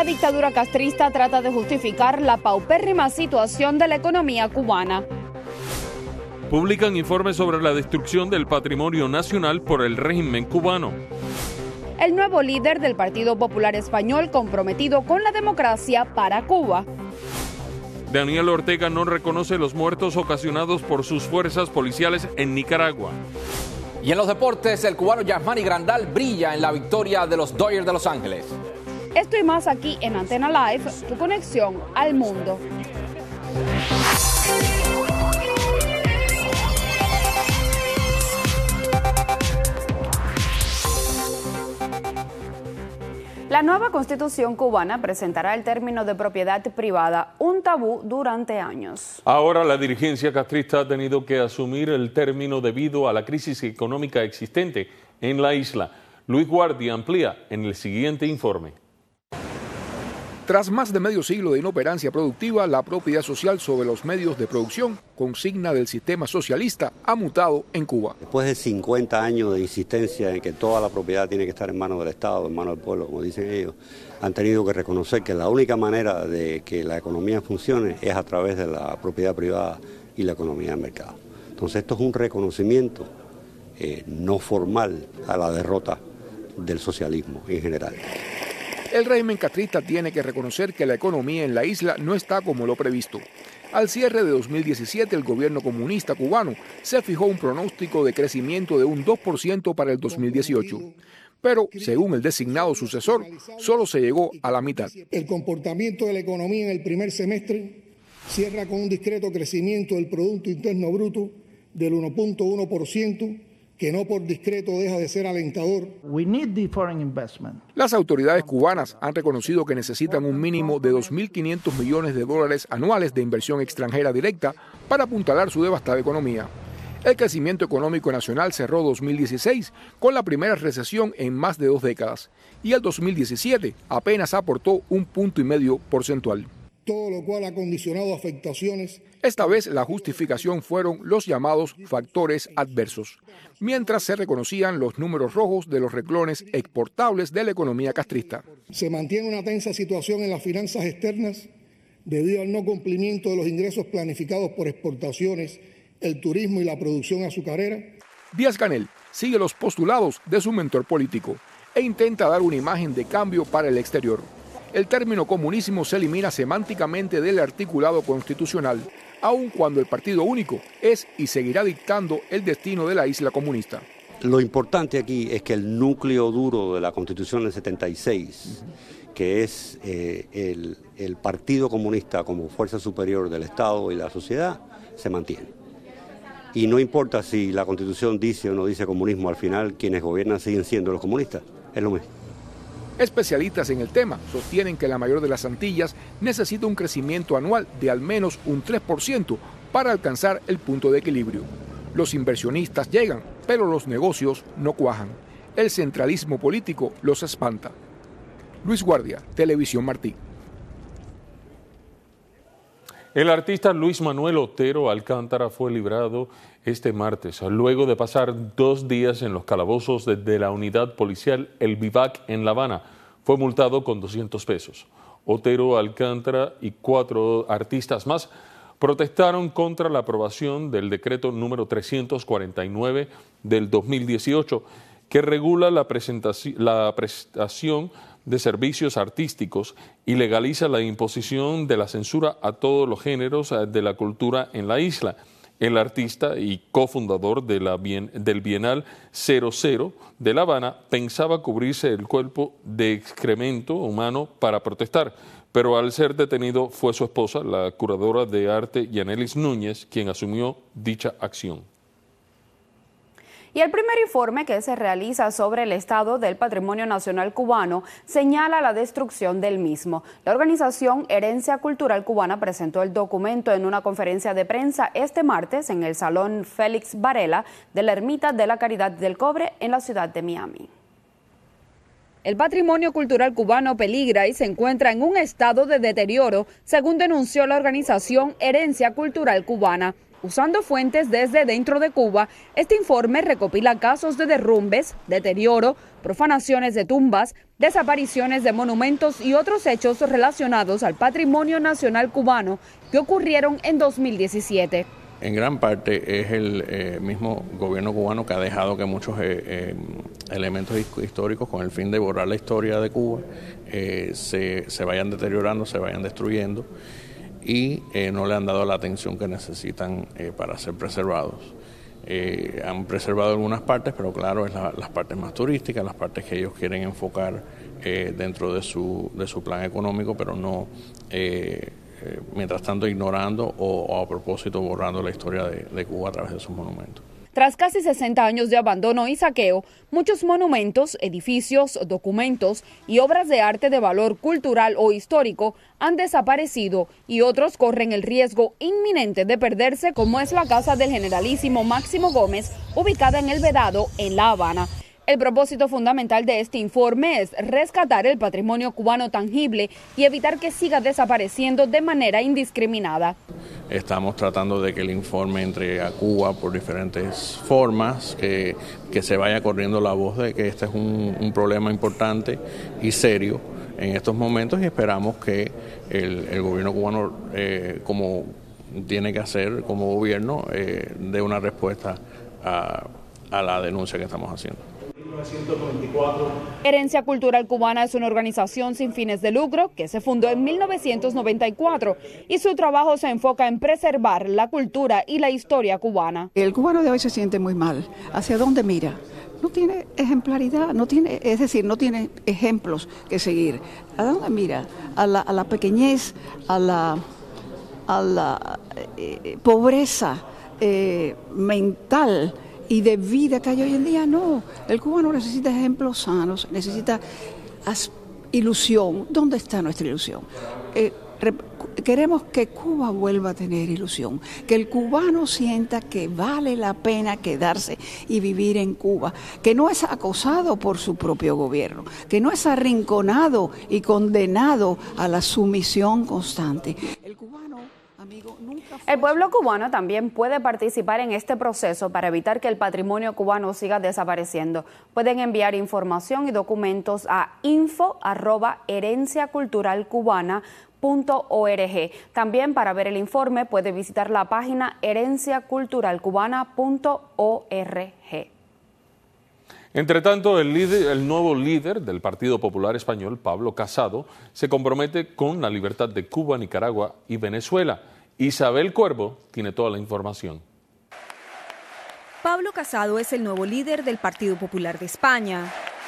La dictadura castrista trata de justificar la paupérrima situación de la economía cubana. Publican informes sobre la destrucción del patrimonio nacional por el régimen cubano. El nuevo líder del Partido Popular Español comprometido con la democracia para Cuba. Daniel Ortega no reconoce los muertos ocasionados por sus fuerzas policiales en Nicaragua. Y en los deportes, el cubano Yasmani Grandal brilla en la victoria de los Dodgers de Los Ángeles. Esto y más aquí en Antena Live, tu conexión al mundo. La nueva Constitución cubana presentará el término de propiedad privada, un tabú durante años. Ahora la dirigencia castrista ha tenido que asumir el término debido a la crisis económica existente en la isla. Luis Guardia amplía en el siguiente informe. Tras más de medio siglo de inoperancia productiva, la propiedad social sobre los medios de producción, consigna del sistema socialista, ha mutado en Cuba. Después de 50 años de insistencia en que toda la propiedad tiene que estar en manos del Estado, en manos del pueblo, como dicen ellos, han tenido que reconocer que la única manera de que la economía funcione es a través de la propiedad privada y la economía del mercado. Entonces esto es un reconocimiento no formal a la derrota del socialismo en general. El régimen castrista tiene que reconocer que la economía en la isla no está como lo previsto. Al cierre de 2017, el gobierno comunista cubano se fijó un pronóstico de crecimiento de un 2% para el 2018. Pero, según el designado sucesor, solo se llegó a la mitad. El comportamiento de la economía en el primer semestre cierra con un discreto crecimiento del Producto Interno Bruto del 1.1%, que no por discreto deja de ser alentador. Las autoridades cubanas han reconocido que necesitan un mínimo de 2.500 millones de dólares anuales de inversión extranjera directa para apuntalar su devastada economía. El crecimiento económico nacional cerró 2016 con la primera recesión en más de 2 décadas y el 2017 apenas aportó 1,5 puntos porcentual. Todo lo cual ha condicionado afectaciones. Esta vez la justificación fueron los llamados factores adversos, mientras se reconocían los números rojos de los renglones exportables de la economía castrista. Se mantiene una tensa situación en las finanzas externas debido al no cumplimiento de los ingresos planificados por exportaciones, el turismo y la producción azucarera. Díaz-Canel sigue los postulados de su mentor político e intenta dar una imagen de cambio para el exterior. El término comunismo se elimina semánticamente del articulado constitucional, aun cuando el partido único es y seguirá dictando el destino de la isla comunista. Lo importante aquí es que el núcleo duro de la Constitución del 76, que es el Partido Comunista como fuerza superior del Estado y la sociedad, se mantiene. Y no importa si la Constitución dice o no dice comunismo, al final quienes gobiernan siguen siendo los comunistas, es lo mismo. Especialistas en el tema sostienen que la mayor de las Antillas necesita un crecimiento anual de al menos un 3% para alcanzar el punto de equilibrio. Los inversionistas llegan, pero los negocios no cuajan. El centralismo político los espanta. Luis Guardia, Televisión Martí. El artista Luis Manuel Otero Alcántara fue librado este martes, luego de pasar 2 días en los calabozos de la unidad policial El Vivac en La Habana. Fue multado con 200 pesos. Otero Alcántara y 4 artistas más protestaron contra la aprobación del decreto número 349 del 2018, que regula la prestación de servicios artísticos y legaliza la imposición de la censura a todos los géneros de la cultura en la isla. El artista y cofundador del Bienal 00 de La Habana pensaba cubrirse el cuerpo de excremento humano para protestar, pero al ser detenido fue su esposa, la curadora de arte Yanelis Núñez, quien asumió dicha acción. Y el primer informe que se realiza sobre el estado del patrimonio nacional cubano señala la destrucción del mismo. La organización Herencia Cultural Cubana presentó el documento en una conferencia de prensa este martes en el Salón Félix Varela de la Ermita de la Caridad del Cobre en la ciudad de Miami. El patrimonio cultural cubano peligra y se encuentra en un estado de deterioro, según denunció la organización Herencia Cultural Cubana. Usando fuentes desde dentro de Cuba, este informe recopila casos de derrumbes, deterioro, profanaciones de tumbas, desapariciones de monumentos y otros hechos relacionados al patrimonio nacional cubano que ocurrieron en 2017. En gran parte es el mismo gobierno cubano que ha dejado que muchos elementos históricos, con el fin de borrar la historia de Cuba, se vayan deteriorando, se vayan destruyendo y no le han dado la atención que necesitan para ser preservados. Han preservado algunas partes, pero claro, es las partes más turísticas, las partes que ellos quieren enfocar dentro de su plan económico, pero no mientras tanto ignorando o a propósito borrando la historia de Cuba a través de sus monumentos. Tras casi 60 años de abandono y saqueo, muchos monumentos, edificios, documentos y obras de arte de valor cultural o histórico han desaparecido y otros corren el riesgo inminente de perderse, como es la casa del generalísimo Máximo Gómez, ubicada en El Vedado, en La Habana. El propósito fundamental de este informe es rescatar el patrimonio cubano tangible y evitar que siga desapareciendo de manera indiscriminada. Estamos tratando de que el informe entre a Cuba por diferentes formas, que se vaya corriendo la voz de que este es un problema importante y serio en estos momentos, y esperamos que el gobierno cubano, como tiene que hacer como gobierno, dé una respuesta a la denuncia que estamos haciendo. 1994. Herencia Cultural Cubana es una organización sin fines de lucro que se fundó en 1994 y su trabajo se enfoca en preservar la cultura y la historia cubana. El cubano de hoy se siente muy mal. ¿Hacia dónde mira? No tiene ejemplaridad, no tiene ejemplos que seguir. ¿A dónde mira? A la pequeñez, a la pobreza mental y de vida que hay hoy en día. No, el cubano necesita ejemplos sanos, necesita ilusión. ¿Dónde está nuestra ilusión? Queremos que Cuba vuelva a tener ilusión, que el cubano sienta que vale la pena quedarse y vivir en Cuba, que no es acosado por su propio gobierno, que no es arrinconado y condenado a la sumisión constante. El cubano, amigo, nunca fue... El pueblo cubano también puede participar en este proceso para evitar que el patrimonio cubano siga desapareciendo. Pueden enviar información y documentos a info@herenciaculturalcubana.org. También, para ver el informe, puede visitar la página herenciaculturalcubana.org. Entre tanto, el nuevo líder del Partido Popular Español, Pablo Casado, se compromete con la libertad de Cuba, Nicaragua y Venezuela. Isabel Cuervo tiene toda la información. Pablo Casado es el nuevo líder del Partido Popular de España.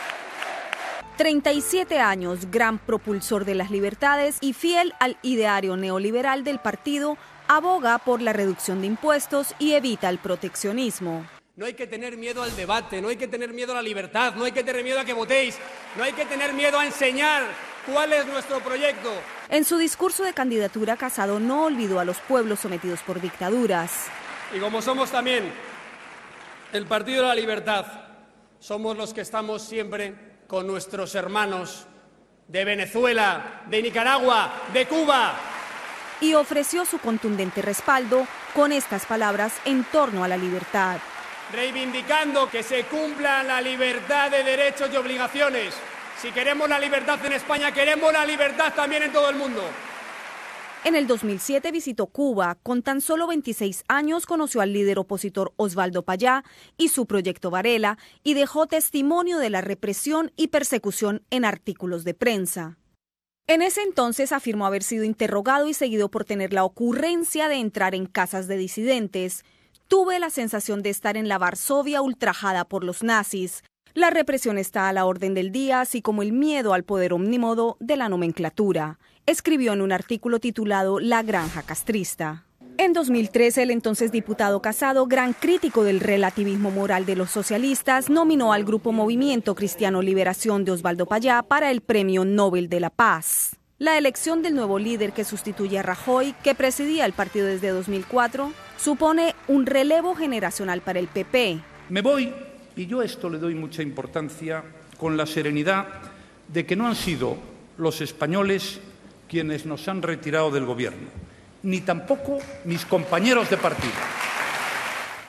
37 años, gran propulsor de las libertades y fiel al ideario neoliberal del partido, aboga por la reducción de impuestos y evita el proteccionismo. No hay que tener miedo al debate, no hay que tener miedo a la libertad, no hay que tener miedo a que votéis, no hay que tener miedo a enseñar cuál es nuestro proyecto. En su discurso de candidatura, Casado no olvidó a los pueblos sometidos por dictaduras. Y como somos también el Partido de la Libertad, somos los que estamos siempre con nuestros hermanos de Venezuela, de Nicaragua, de Cuba. Y ofreció su contundente respaldo con estas palabras en torno a la libertad. Reivindicando que se cumpla la libertad de derechos y obligaciones. Si queremos la libertad en España, queremos la libertad también en todo el mundo. En el 2007 visitó Cuba. Con tan solo 26 años conoció al líder opositor Osvaldo Payá y su proyecto Varela y dejó testimonio de la represión y persecución en artículos de prensa. En ese entonces afirmó haber sido interrogado y seguido por tener la ocurrencia de entrar en casas de disidentes. Tuve la sensación de estar en la Varsovia ultrajada por los nazis. La represión está a la orden del día, así como el miedo al poder omnímodo de la nomenclatura, escribió en un artículo titulado La Granja Castrista. En 2013, el entonces diputado Casado, gran crítico del relativismo moral de los socialistas, nominó al grupo Movimiento Cristiano Liberación de Osvaldo Payá para el Premio Nobel de la Paz. La elección del nuevo líder que sustituye a Rajoy, que presidía el partido desde 2004, supone un relevo generacional para el PP. Me voy, y yo a esto le doy mucha importancia, con la serenidad de que no han sido los españoles quienes nos han retirado del gobierno, ni tampoco mis compañeros de partido.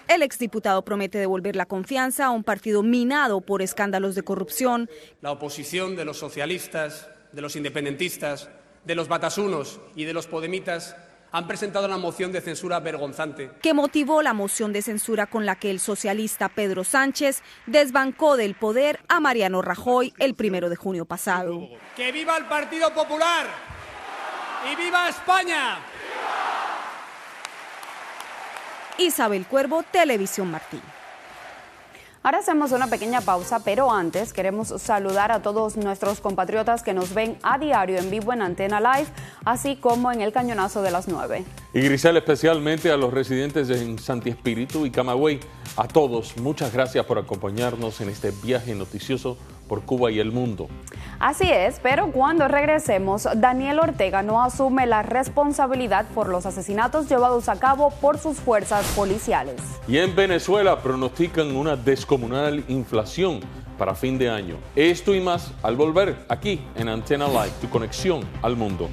El exdiputado promete devolver la confianza a un partido minado por escándalos de corrupción. La oposición de los socialistas, de los independentistas, de los batasunos y de los podemitas han presentado una moción de censura vergonzante, que motivó la moción de censura con la que el socialista Pedro Sánchez desbancó del poder a Mariano Rajoy el 1 de junio pasado. ¡Que viva el Partido Popular! ¡Y viva España! Isabel Cuervo, Televisión Martí. Ahora hacemos una pequeña pausa, pero antes queremos saludar a todos nuestros compatriotas que nos ven a diario en vivo en Antena Live, así como en el Cañonazo de las 9. Y Grisel, especialmente a los residentes en Santi Espíritu y Camagüey. A todos, muchas gracias por acompañarnos en este viaje noticioso por Cuba y el mundo. Así es, pero cuando regresemos, Daniel Ortega no asume la responsabilidad por los asesinatos llevados a cabo por sus fuerzas policiales. Y en Venezuela pronostican una descomunal inflación para fin de año. Esto y más al volver aquí en Antena Live, tu conexión al mundo.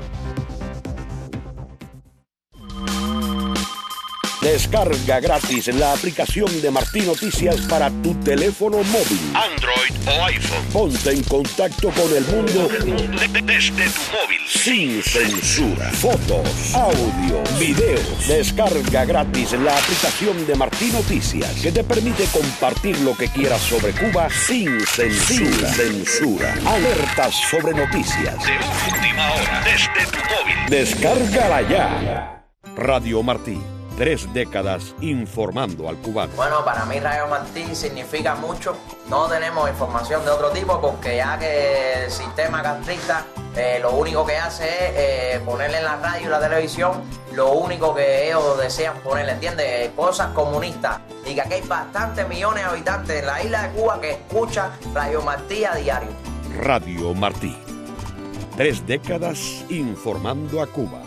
Descarga gratis la aplicación de Martí Noticias para tu teléfono móvil, Android o iPhone. Ponte en contacto con el mundo desde tu móvil, sin censura. Fotos, audio, videos. Descarga gratis la aplicación de Martí Noticias, que te permite compartir lo que quieras sobre Cuba sin censura. Alertas sobre noticias de última hora desde tu móvil. Descárgala ya. Radio Martí. 3 décadas informando al cubano. Bueno, para mí Radio Martí significa mucho. No tenemos información de otro tipo porque ya que el sistema castrista lo único que hace es ponerle en la radio y la televisión lo único que ellos desean ponerle, ¿entiendes? Cosas comunistas. Y que aquí hay bastantes millones de habitantes en la isla de Cuba que escuchan Radio Martí a diario. Radio Martí. 3 décadas informando a Cuba.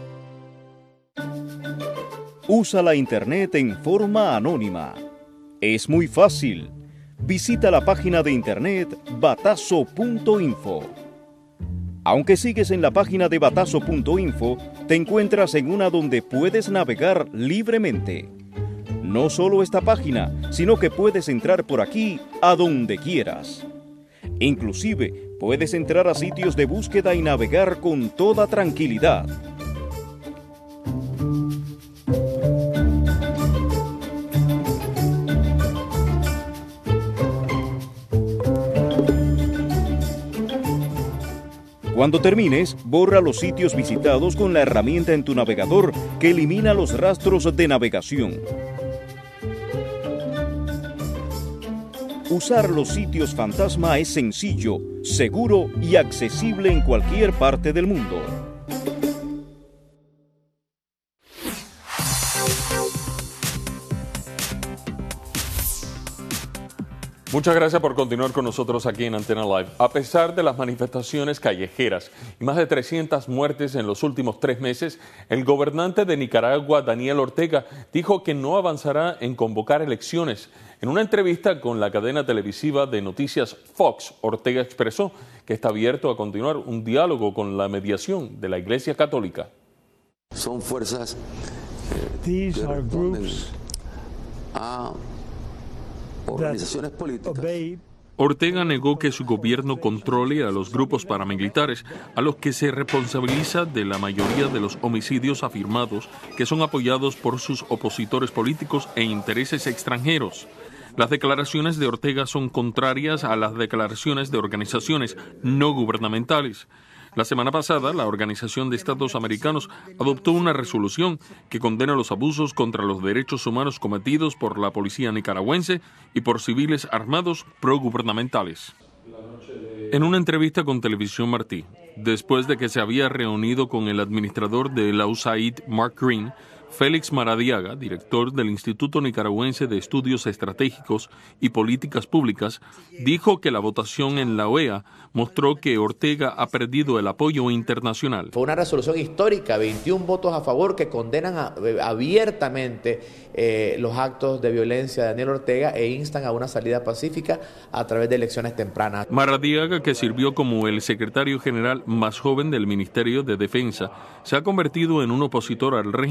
Usa la internet en forma anónima. Es muy fácil. Visita la página de internet batazo.info. Aunque sigues en la página de batazo.info, te encuentras en una donde puedes navegar libremente. No solo esta página, sino que puedes entrar por aquí a donde quieras. Inclusive, puedes entrar a sitios de búsqueda y navegar con toda tranquilidad. Cuando termines, borra los sitios visitados con la herramienta en tu navegador que elimina los rastros de navegación. Usar los sitios fantasma es sencillo, seguro y accesible en cualquier parte del mundo. Muchas gracias por continuar con nosotros aquí en Antena Live. A pesar de las manifestaciones callejeras y más de 300 muertes en los últimos 3 meses, el gobernante de Nicaragua, Daniel Ortega, dijo que no avanzará en convocar elecciones. En una entrevista con la cadena televisiva de noticias Fox, Ortega expresó que está abierto a continuar un diálogo con la mediación de la Iglesia Católica. Son fuerzas que responden a organizaciones políticas. Ortega negó que su gobierno controle a los grupos paramilitares, a los que se responsabiliza de la mayoría de los homicidios afirmados que son apoyados por sus opositores políticos e intereses extranjeros. Las declaraciones de Ortega son contrarias a las declaraciones de organizaciones no gubernamentales. La semana pasada, la Organización de Estados Americanos adoptó una resolución que condena los abusos contra los derechos humanos cometidos por la policía nicaragüense y por civiles armados progubernamentales. En una entrevista con Televisión Martí, después de que se había reunido con el administrador de la USAID, Mark Green, Félix Maradiaga, director del Instituto Nicaragüense de Estudios Estratégicos y Políticas Públicas, dijo que la votación en la OEA mostró que Ortega ha perdido el apoyo internacional. Fue una resolución histórica, 21 votos a favor que condenan abiertamente los actos de violencia de Daniel Ortega e instan a una salida pacífica a través de elecciones tempranas. Maradiaga, que sirvió como el secretario general más joven del Ministerio de Defensa, se ha convertido en un opositor al régimen de Ortega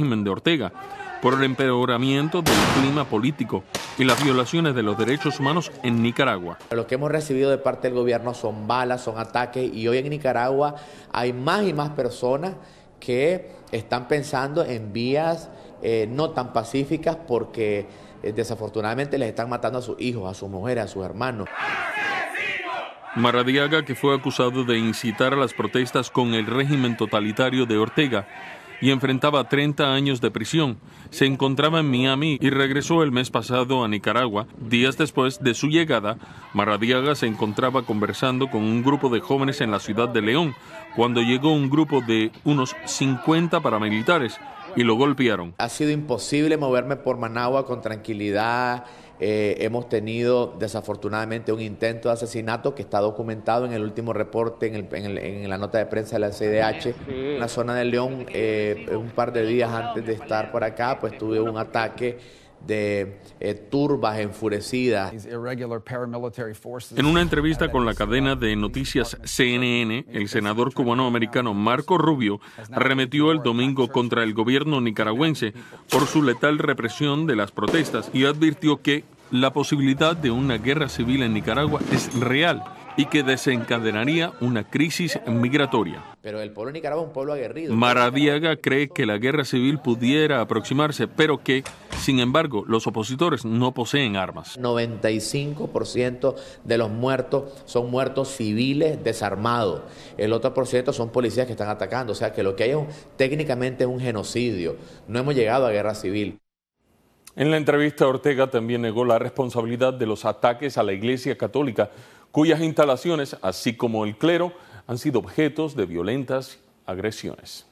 Ortega por el empeoramiento del clima político y las violaciones de los derechos humanos en Nicaragua. Lo que hemos recibido de parte del gobierno son balas, son ataques, y hoy en Nicaragua hay más y más personas que están pensando en vías no tan pacíficas porque desafortunadamente les están matando a sus hijos, a sus mujeres, a sus hermanos. Maradiaga, que fue acusado de incitar a las protestas con el régimen totalitario de Ortega y enfrentaba 30 años de prisión, se encontraba en Miami y regresó el mes pasado a Nicaragua. Días después de su llegada, Maradiaga se encontraba conversando con un grupo de jóvenes en la ciudad de León, cuando llegó un grupo de unos 50 paramilitares y lo golpearon. Ha sido imposible moverme por Managua con tranquilidad. Hemos tenido desafortunadamente un intento de asesinato que está documentado en el último reporte, en la nota de prensa de la CIDH. En la zona de León, un par de días antes de estar por acá, pues tuve un ataque de turbas enfurecidas. En una entrevista con la cadena de noticias CNN, el senador cubanoamericano Marco Rubio arremetió el domingo contra el gobierno nicaragüense por su letal represión de las protestas y advirtió que la posibilidad de una guerra civil en Nicaragua es real y que desencadenaría una crisis migratoria. Pero el pueblo de Nicaragua es un pueblo aguerrido. Maradiaga cree que la guerra civil pudiera aproximarse, pero que, sin embargo, los opositores no poseen armas. 95% de los muertos son muertos civiles desarmados. El otro por ciento son policías que están atacando. O sea que lo que hay técnicamente es un genocidio. No hemos llegado a guerra civil. En la entrevista, Ortega también negó la responsabilidad de los ataques a la Iglesia Católica, cuyas instalaciones, así como el clero, han sido objetos de violentas agresiones.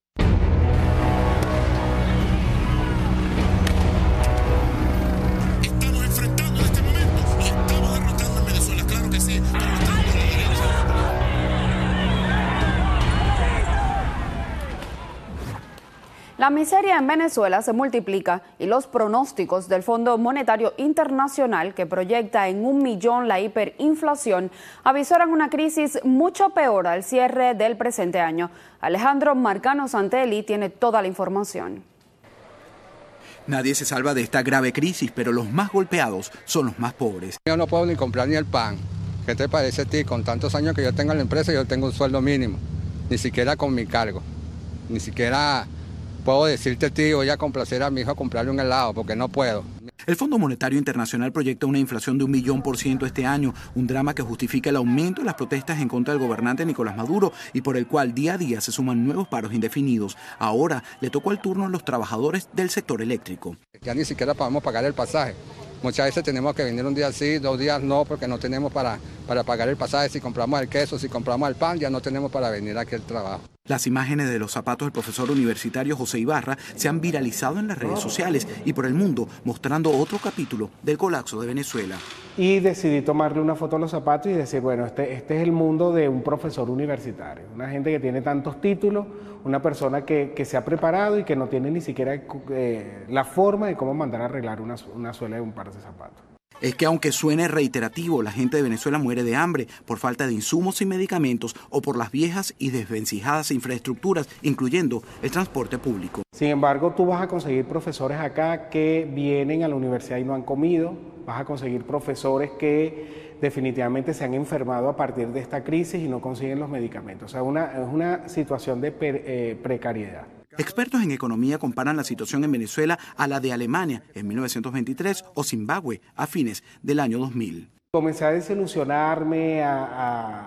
Estamos enfrentando en este momento y estamos derrotando en Venezuela, claro que sí. La miseria en Venezuela se multiplica y los pronósticos del Fondo Monetario Internacional, que proyecta en 1 millón la hiperinflación, avisoran una crisis mucho peor al cierre del presente año. Alejandro Marcano Santelli tiene toda la información. Nadie se salva de esta grave crisis, pero los más golpeados son los más pobres. Yo no puedo ni comprar ni el pan. ¿Qué te parece a ti? Con tantos años que yo tengo en la empresa, yo tengo un sueldo mínimo. Ni siquiera con mi cargo. Ni siquiera puedo decirte a ti, voy a complacer a mi hijo a comprarle un helado, porque no puedo. El Fondo Monetario Internacional proyecta una inflación de 1.000.000% este año, un drama que justifica el aumento de las protestas en contra del gobernante Nicolás Maduro y por el cual día a día se suman nuevos paros indefinidos. Ahora le tocó el turno a los trabajadores del sector eléctrico. Ya ni siquiera podemos pagar el pasaje. Muchas veces tenemos que venir un día sí, 2 días no, porque no tenemos para pagar el pasaje. Si compramos el queso, si compramos el pan, ya no tenemos para venir aquí al trabajo. Las imágenes de los zapatos del profesor universitario José Ibarra se han viralizado en las redes sociales y por el mundo, mostrando otro capítulo del colapso de Venezuela. Y decidí tomarle una foto a los zapatos y decir, bueno, este es el mundo de un profesor universitario, una gente que tiene tantos títulos, una persona que se ha preparado y que no tiene ni siquiera la forma de cómo mandar a arreglar una suela de un par de zapatos. Es que aunque suene reiterativo, la gente de Venezuela muere de hambre por falta de insumos y medicamentos o por las viejas y desvencijadas infraestructuras, incluyendo el transporte público. Sin embargo, tú vas a conseguir profesores acá que vienen a la universidad y no han comido, vas a conseguir profesores que definitivamente se han enfermado a partir de esta crisis y no consiguen los medicamentos. O sea, es una situación de precariedad. Expertos en economía comparan la situación en Venezuela a la de Alemania en 1923 o Zimbabue a fines del año 2000. Comencé a desilusionarme, a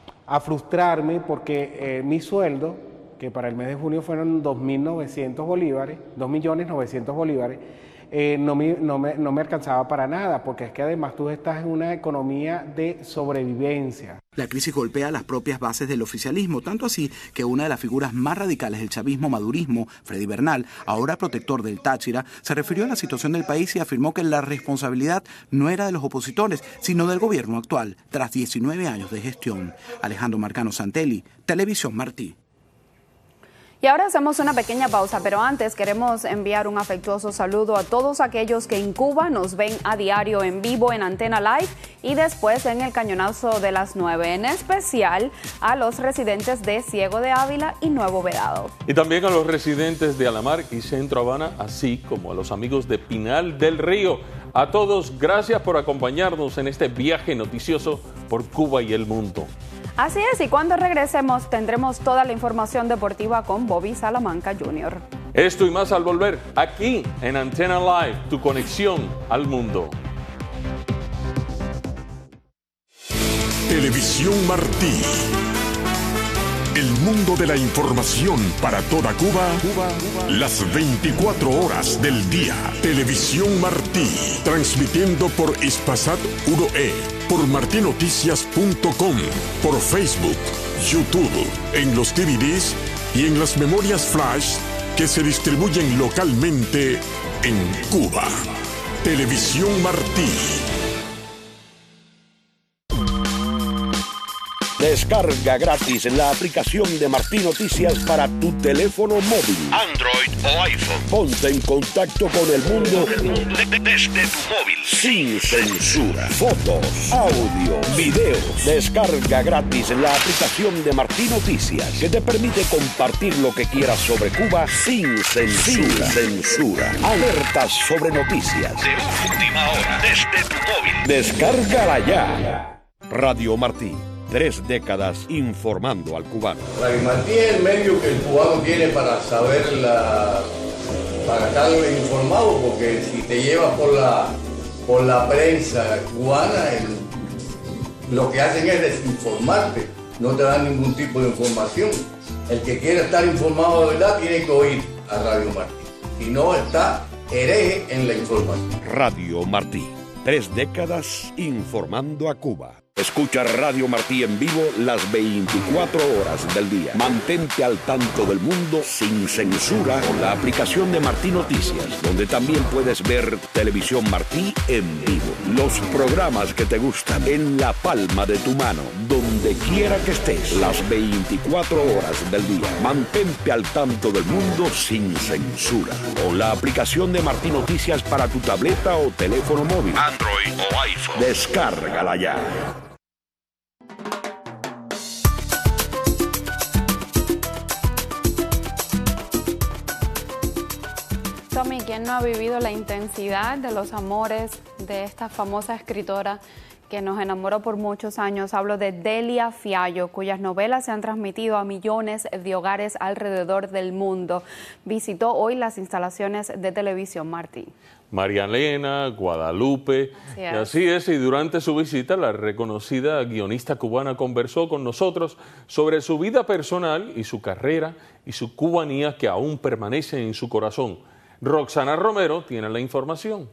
frustrarme porque mi sueldo, que para el mes de junio fueron 2.900 bolívares, 2.900.000 bolívares, no me alcanzaba para nada, porque es que además tú estás en una economía de sobrevivencia. La crisis golpea las propias bases del oficialismo, tanto así que una de las figuras más radicales del chavismo-madurismo, Freddy Bernal, ahora protector del Táchira, se refirió a la situación del país y afirmó que la responsabilidad no era de los opositores, sino del gobierno actual, tras 19 años de gestión. Alejandro Marcano Santelli, Televisión Martí. Y ahora hacemos una pequeña pausa, pero antes queremos enviar un afectuoso saludo a todos aquellos que en Cuba nos ven a diario en vivo en Antena Live y después en el Cañonazo de las 9, en especial a los residentes de Ciego de Ávila y Nuevo Vedado. Y también a los residentes de Alamar y Centro Habana, así como a los amigos de Pinal del Río. A todos, gracias por acompañarnos en este viaje noticioso por Cuba y el mundo. Así es, y cuando regresemos tendremos toda la información deportiva con Bobby Salamanca Jr. Esto y más al volver, aquí en Antena Live, tu conexión al mundo. Televisión Martí. El mundo de la información para toda Cuba, las 24 horas del día. Televisión Martí, transmitiendo por Hispasat 1E, por martinoticias.com, por Facebook, YouTube, en los DVDs y en las memorias flash que se distribuyen localmente en Cuba. Televisión Martí. Descarga gratis la aplicación de Martí Noticias para tu teléfono móvil, Android o iPhone. Ponte en contacto con el mundo desde tu móvil, sin censura. Fotos, audio, videos. Descarga gratis la aplicación de Martí Noticias, que te permite compartir lo que quieras sobre Cuba sin censura. Alertas sobre noticias de última hora desde tu móvil. Descárgala ya. Radio Martí. 3 décadas informando al cubano. Radio Martí es el medio que el cubano tiene para saber para estar informado, porque si te llevas por la prensa cubana, lo que hacen es desinformarte, no te dan ningún tipo de información. El que quiere estar informado de verdad tiene que oír a Radio Martí, si no está hereje en la información. Radio Martí, 3 décadas informando a Cuba. Escucha Radio Martí en vivo las 24 horas del día. Mantente al tanto del mundo sin censura con la aplicación de Martí Noticias, donde también puedes ver Televisión Martí en vivo. Los programas que te gustan en la palma de tu mano, donde quiera que estés, las 24 horas del día. Mantente al tanto del mundo sin censura con la aplicación de Martí Noticias para tu tableta o teléfono móvil, Android o iPhone. Descárgala ya. Tommy, ¿quién no ha vivido la intensidad de los amores de esta famosa escritora que nos enamoró por muchos años? Hablo de Delia Fiallo, cuyas novelas se han transmitido a millones de hogares alrededor del mundo. Visitó hoy las instalaciones de Televisión Martí. María Elena, Guadalupe, así es, y durante su visita la reconocida guionista cubana conversó con nosotros sobre su vida personal y su carrera y su cubanía que aún permanece en su corazón. Roxana Romero tiene la información.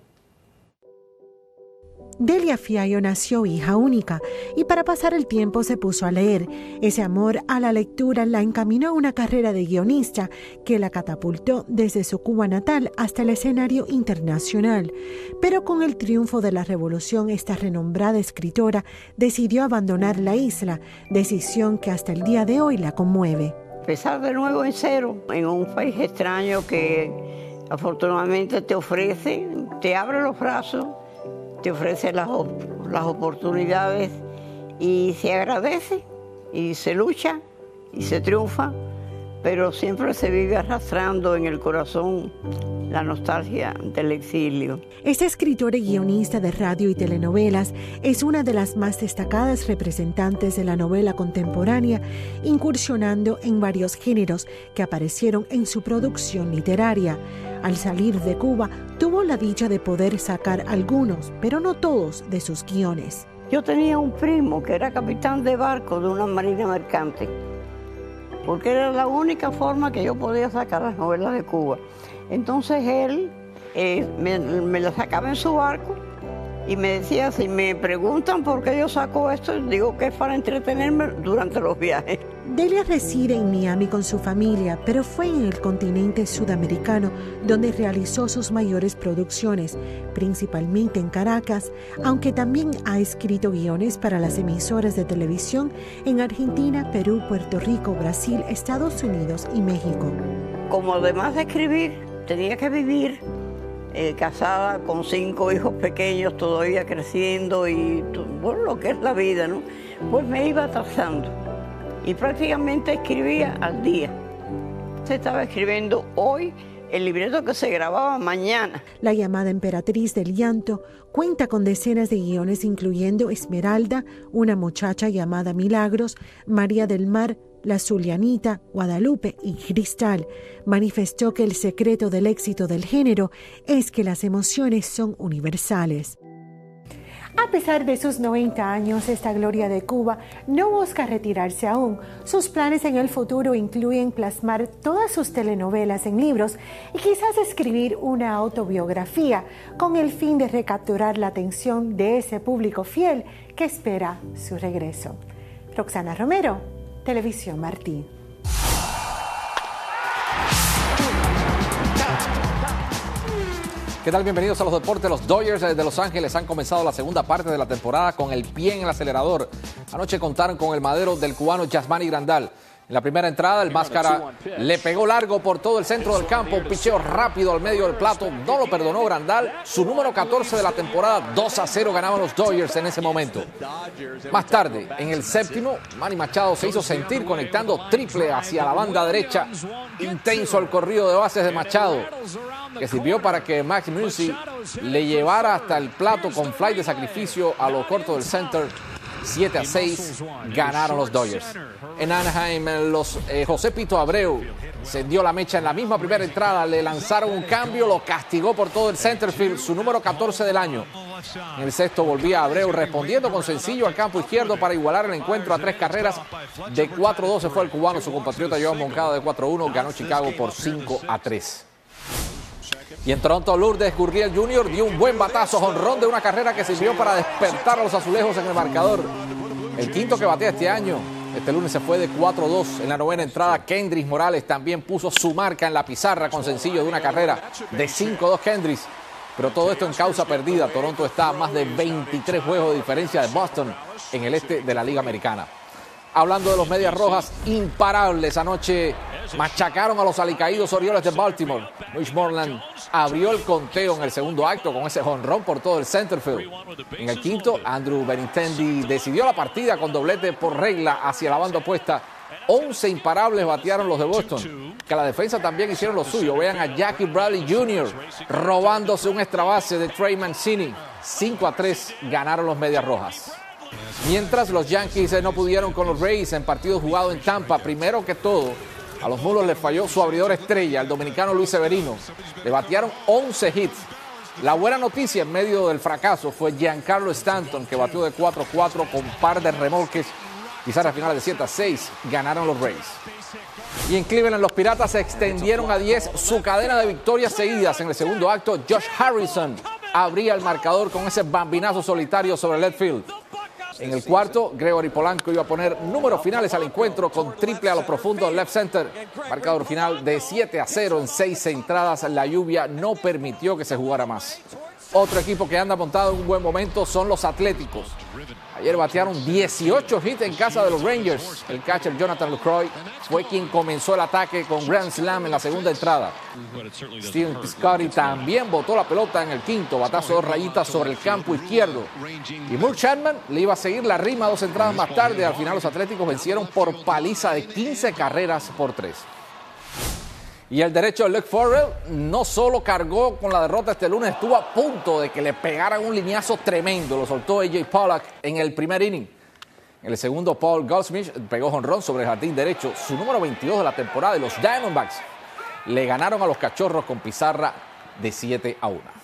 Delia Fiallo nació hija única y para pasar el tiempo se puso a leer. Ese amor a la lectura la encaminó a una carrera de guionista que la catapultó desde su Cuba natal hasta el escenario internacional. Pero con el triunfo de la revolución, esta renombrada escritora decidió abandonar la isla, decisión que hasta el día de hoy la conmueve. Empezar de nuevo en cero, en un país extraño que afortunadamente te ofrece, te abre los brazos, te ofrece las oportunidades y se agradece y se lucha y se triunfa, pero siempre se vive arrastrando en el corazón la nostalgia del exilio. Esta escritora y guionista de radio y telenovelas es una de las más destacadas representantes de la novela contemporánea, incursionando en varios géneros que aparecieron en su producción literaria. Al salir de Cuba, tuvo la dicha de poder sacar algunos, pero no todos, de sus guiones. Yo tenía un primo que era capitán de barco de una marina mercante, porque era la única forma que yo podía sacar las novelas de Cuba. Entonces él me las sacaba en su barco y me decía, si me preguntan por qué yo saco esto, digo que es para entretenerme durante los viajes. Delia reside en Miami con su familia, pero fue en el continente sudamericano donde realizó sus mayores producciones, principalmente en Caracas, aunque también ha escrito guiones para las emisoras de televisión en Argentina, Perú, Puerto Rico, Brasil, Estados Unidos y México. Como además de escribir, tenía que vivir casada con 5 hijos pequeños todavía creciendo y bueno, lo que es la vida, ¿no? Pues me iba atrasando. Y prácticamente escribía al día. Se estaba escribiendo hoy el libreto que se grababa mañana. La llamada Emperatriz del Llanto cuenta con decenas de guiones, incluyendo Esmeralda, Una muchacha llamada Milagros, María del Mar, La Zulianita, Guadalupe y Cristal. Manifestó que el secreto del éxito del género es que las emociones son universales. A pesar de sus 90 años, esta gloria de Cuba no busca retirarse aún. Sus planes en el futuro incluyen plasmar todas sus telenovelas en libros y quizás escribir una autobiografía con el fin de recapturar la atención de ese público fiel que espera su regreso. Roxana Romero, Televisión Martí. ¿Qué tal? Bienvenidos a los deportes. Los Dodgers de Los Ángeles han comenzado la segunda parte de la temporada con el pie en el acelerador. Anoche contaron con el madero del cubano Yasmani Grandal. En la primera entrada, el máscara le pegó largo por todo el centro del campo, un picheo rápido al medio del plato. No lo perdonó Grandal. Su número 14 de la temporada, 2-0 ganaban los Dodgers en ese momento. Más tarde, en el séptimo, Manny Machado se hizo sentir conectando triple hacia la banda derecha. Intenso el corrido de bases de Machado, que sirvió para que Max Muncy le llevara hasta el plato con fly de sacrificio a lo corto del center. 7-6 ganaron los Dodgers. En Anaheim, José Pito Abreu se dio la mecha en la misma primera entrada. Le lanzaron un cambio, lo castigó por todo el centerfield, su número 14 del año. En el sexto volvía Abreu respondiendo con sencillo al campo izquierdo para igualar el encuentro a 3 carreras. De 4-2 se fue el cubano, su compatriota Joan Moncada de 4-1. Ganó Chicago por 5-3. Y en Toronto, Lourdes Gurriel Jr. dio un buen batazo jonrón de una carrera que sirvió para despertar a los azulejos en el marcador. El quinto que batea este año. Este lunes se fue de 4-2 en la novena entrada. Kendrys Morales también puso su marca en la pizarra con sencillo de una carrera de 5-2 Kendrys. Pero todo esto en causa perdida. Toronto está a más de 23 juegos de diferencia de Boston en el este de la Liga Americana. Hablando de los Medias Rojas, imparables. Anoche machacaron a los alicaídos Orioles de Baltimore. Mitch Moreland abrió el conteo en el segundo acto con ese jonrón por todo el centerfield. En el quinto, Andrew Benintendi decidió la partida con doblete por regla hacia la banda opuesta. 11 imparables batearon los de Boston, que la defensa también hicieron lo suyo. Vean a Jackie Bradley Jr. robándose un extra base de Trey Mancini. 5-3 ganaron los Medias Rojas. Mientras los Yankees no pudieron con los Rays en partidos jugados en Tampa, primero que todo, a los Mulos les falló su abridor estrella, el dominicano Luis Severino. Le batearon 11 hits. La buena noticia en medio del fracaso fue Giancarlo Stanton, que batió de 4-4 con par de remolques. Quizás a finales de 7-6 ganaron los Rays. Y en Cleveland los Piratas se extendieron a 10 su cadena de victorias seguidas. En el segundo acto, Josh Harrison abría el marcador con ese bambinazo solitario sobre el left field. En el cuarto, Gregory Polanco iba a poner números finales al encuentro con triple a lo profundo del left center. Marcador final de 7-0 en 6 entradas. La lluvia no permitió que se jugara más. Otro equipo que anda montado en un buen momento son los Atléticos. Ayer batearon 18 hits en casa de los Rangers. El catcher Jonathan Lucroy fue quien comenzó el ataque con Grand Slam en la segunda entrada. Steven Piscotty también botó la pelota en el quinto, batazo 2 rayitas sobre el campo izquierdo. Y Murray Chapman le iba a seguir la rima 2 entradas más tarde. Al final los Atléticos vencieron por paliza de 15 carreras por 3. Y el derecho de Luke Farrell no solo cargó con la derrota este lunes, estuvo a punto de que le pegaran un lineazo tremendo. Lo soltó A.J. Pollock en el primer inning. En el segundo, Paul Goldschmidt pegó jonrón sobre el jardín derecho, su número 22 de la temporada. Y los Diamondbacks le ganaron a los Cachorros con pizarra de 7-1.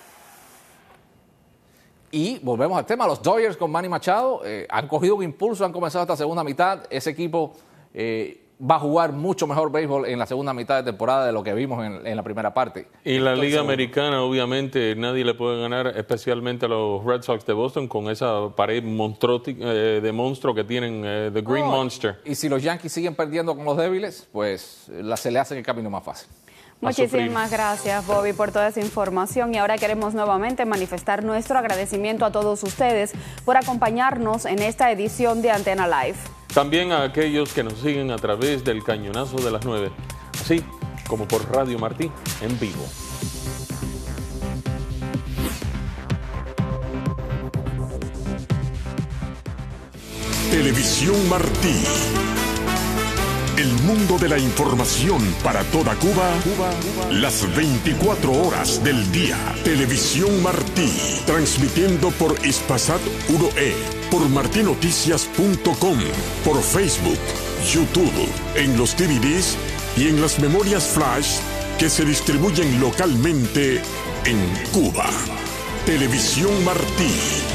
Y volvemos al tema, los Dodgers con Manny Machado han cogido un impulso, han comenzado esta segunda mitad. Ese equipo va a jugar mucho mejor béisbol en la segunda mitad de temporada de lo que vimos en la primera parte. Y la Liga Americana, obviamente, nadie le puede ganar, especialmente a los Red Sox de Boston, con esa pared de monstruo que tienen, The Green Monster. Y si los Yankees siguen perdiendo con los débiles, pues se le hace el camino más fácil. Muchísimas gracias, Bobby, por toda esa información. Y ahora queremos nuevamente manifestar nuestro agradecimiento a todos ustedes por acompañarnos en esta edición de Antena Live. También a aquellos que nos siguen a través del Cañonazo de las 9, así como por Radio Martí en vivo. Televisión Martí. El mundo de la información para toda Cuba, las 24 horas del día. Televisión Martí, transmitiendo por Hispasat 1E, por martinoticias.com, por Facebook, YouTube, en los DVDs y en las memorias flash que se distribuyen localmente en Cuba. Televisión Martí.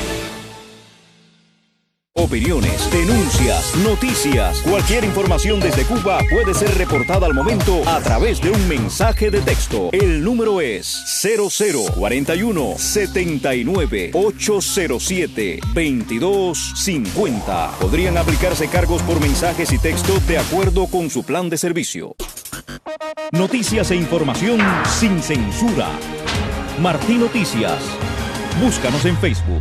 Opiniones, denuncias, noticias, cualquier información desde Cuba puede ser reportada al momento a través de un mensaje de texto. El número es 0041 79 807 2250. Podrían aplicarse cargos por mensajes y texto de acuerdo con su plan de servicio. Noticias e información sin censura. Martí Noticias. Búscanos en Facebook.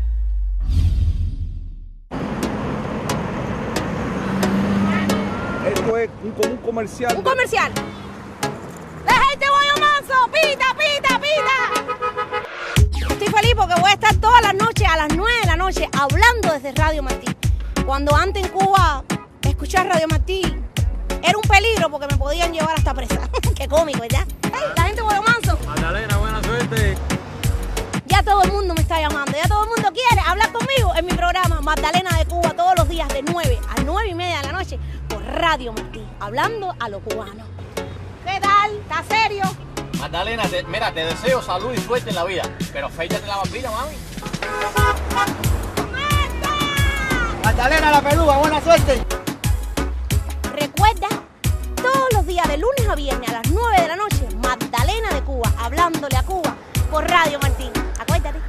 Un comercial. Un comercial. La gente Guayo Manso, pita, pita, pita. Estoy feliz porque voy a estar todas las noches a las 9 de la noche hablando desde Radio Martí. Cuando antes en Cuba escuchar Radio Martí era un peligro porque me podían llevar hasta presa. Qué cómico, ¿verdad? La gente Guayo Manso. Magdalena, buena suerte. Ya todo el mundo me está llamando, ya todo el mundo quiere hablar conmigo en mi programa Magdalena de Cuba todos los días de 9 a 9 y media de la noche por Radio Martí, hablando a los cubanos. ¿Qué tal? ¿Estás serio? Magdalena, mira, te deseo salud y suerte en la vida, pero afeítate la barbilla, mami. Magdalena la peluda, buena suerte. Recuerda, todos los días de lunes a viernes a las 9 de la noche, Magdalena de Cuba, hablándole a Cuba por Radio Martí. Acuérdate.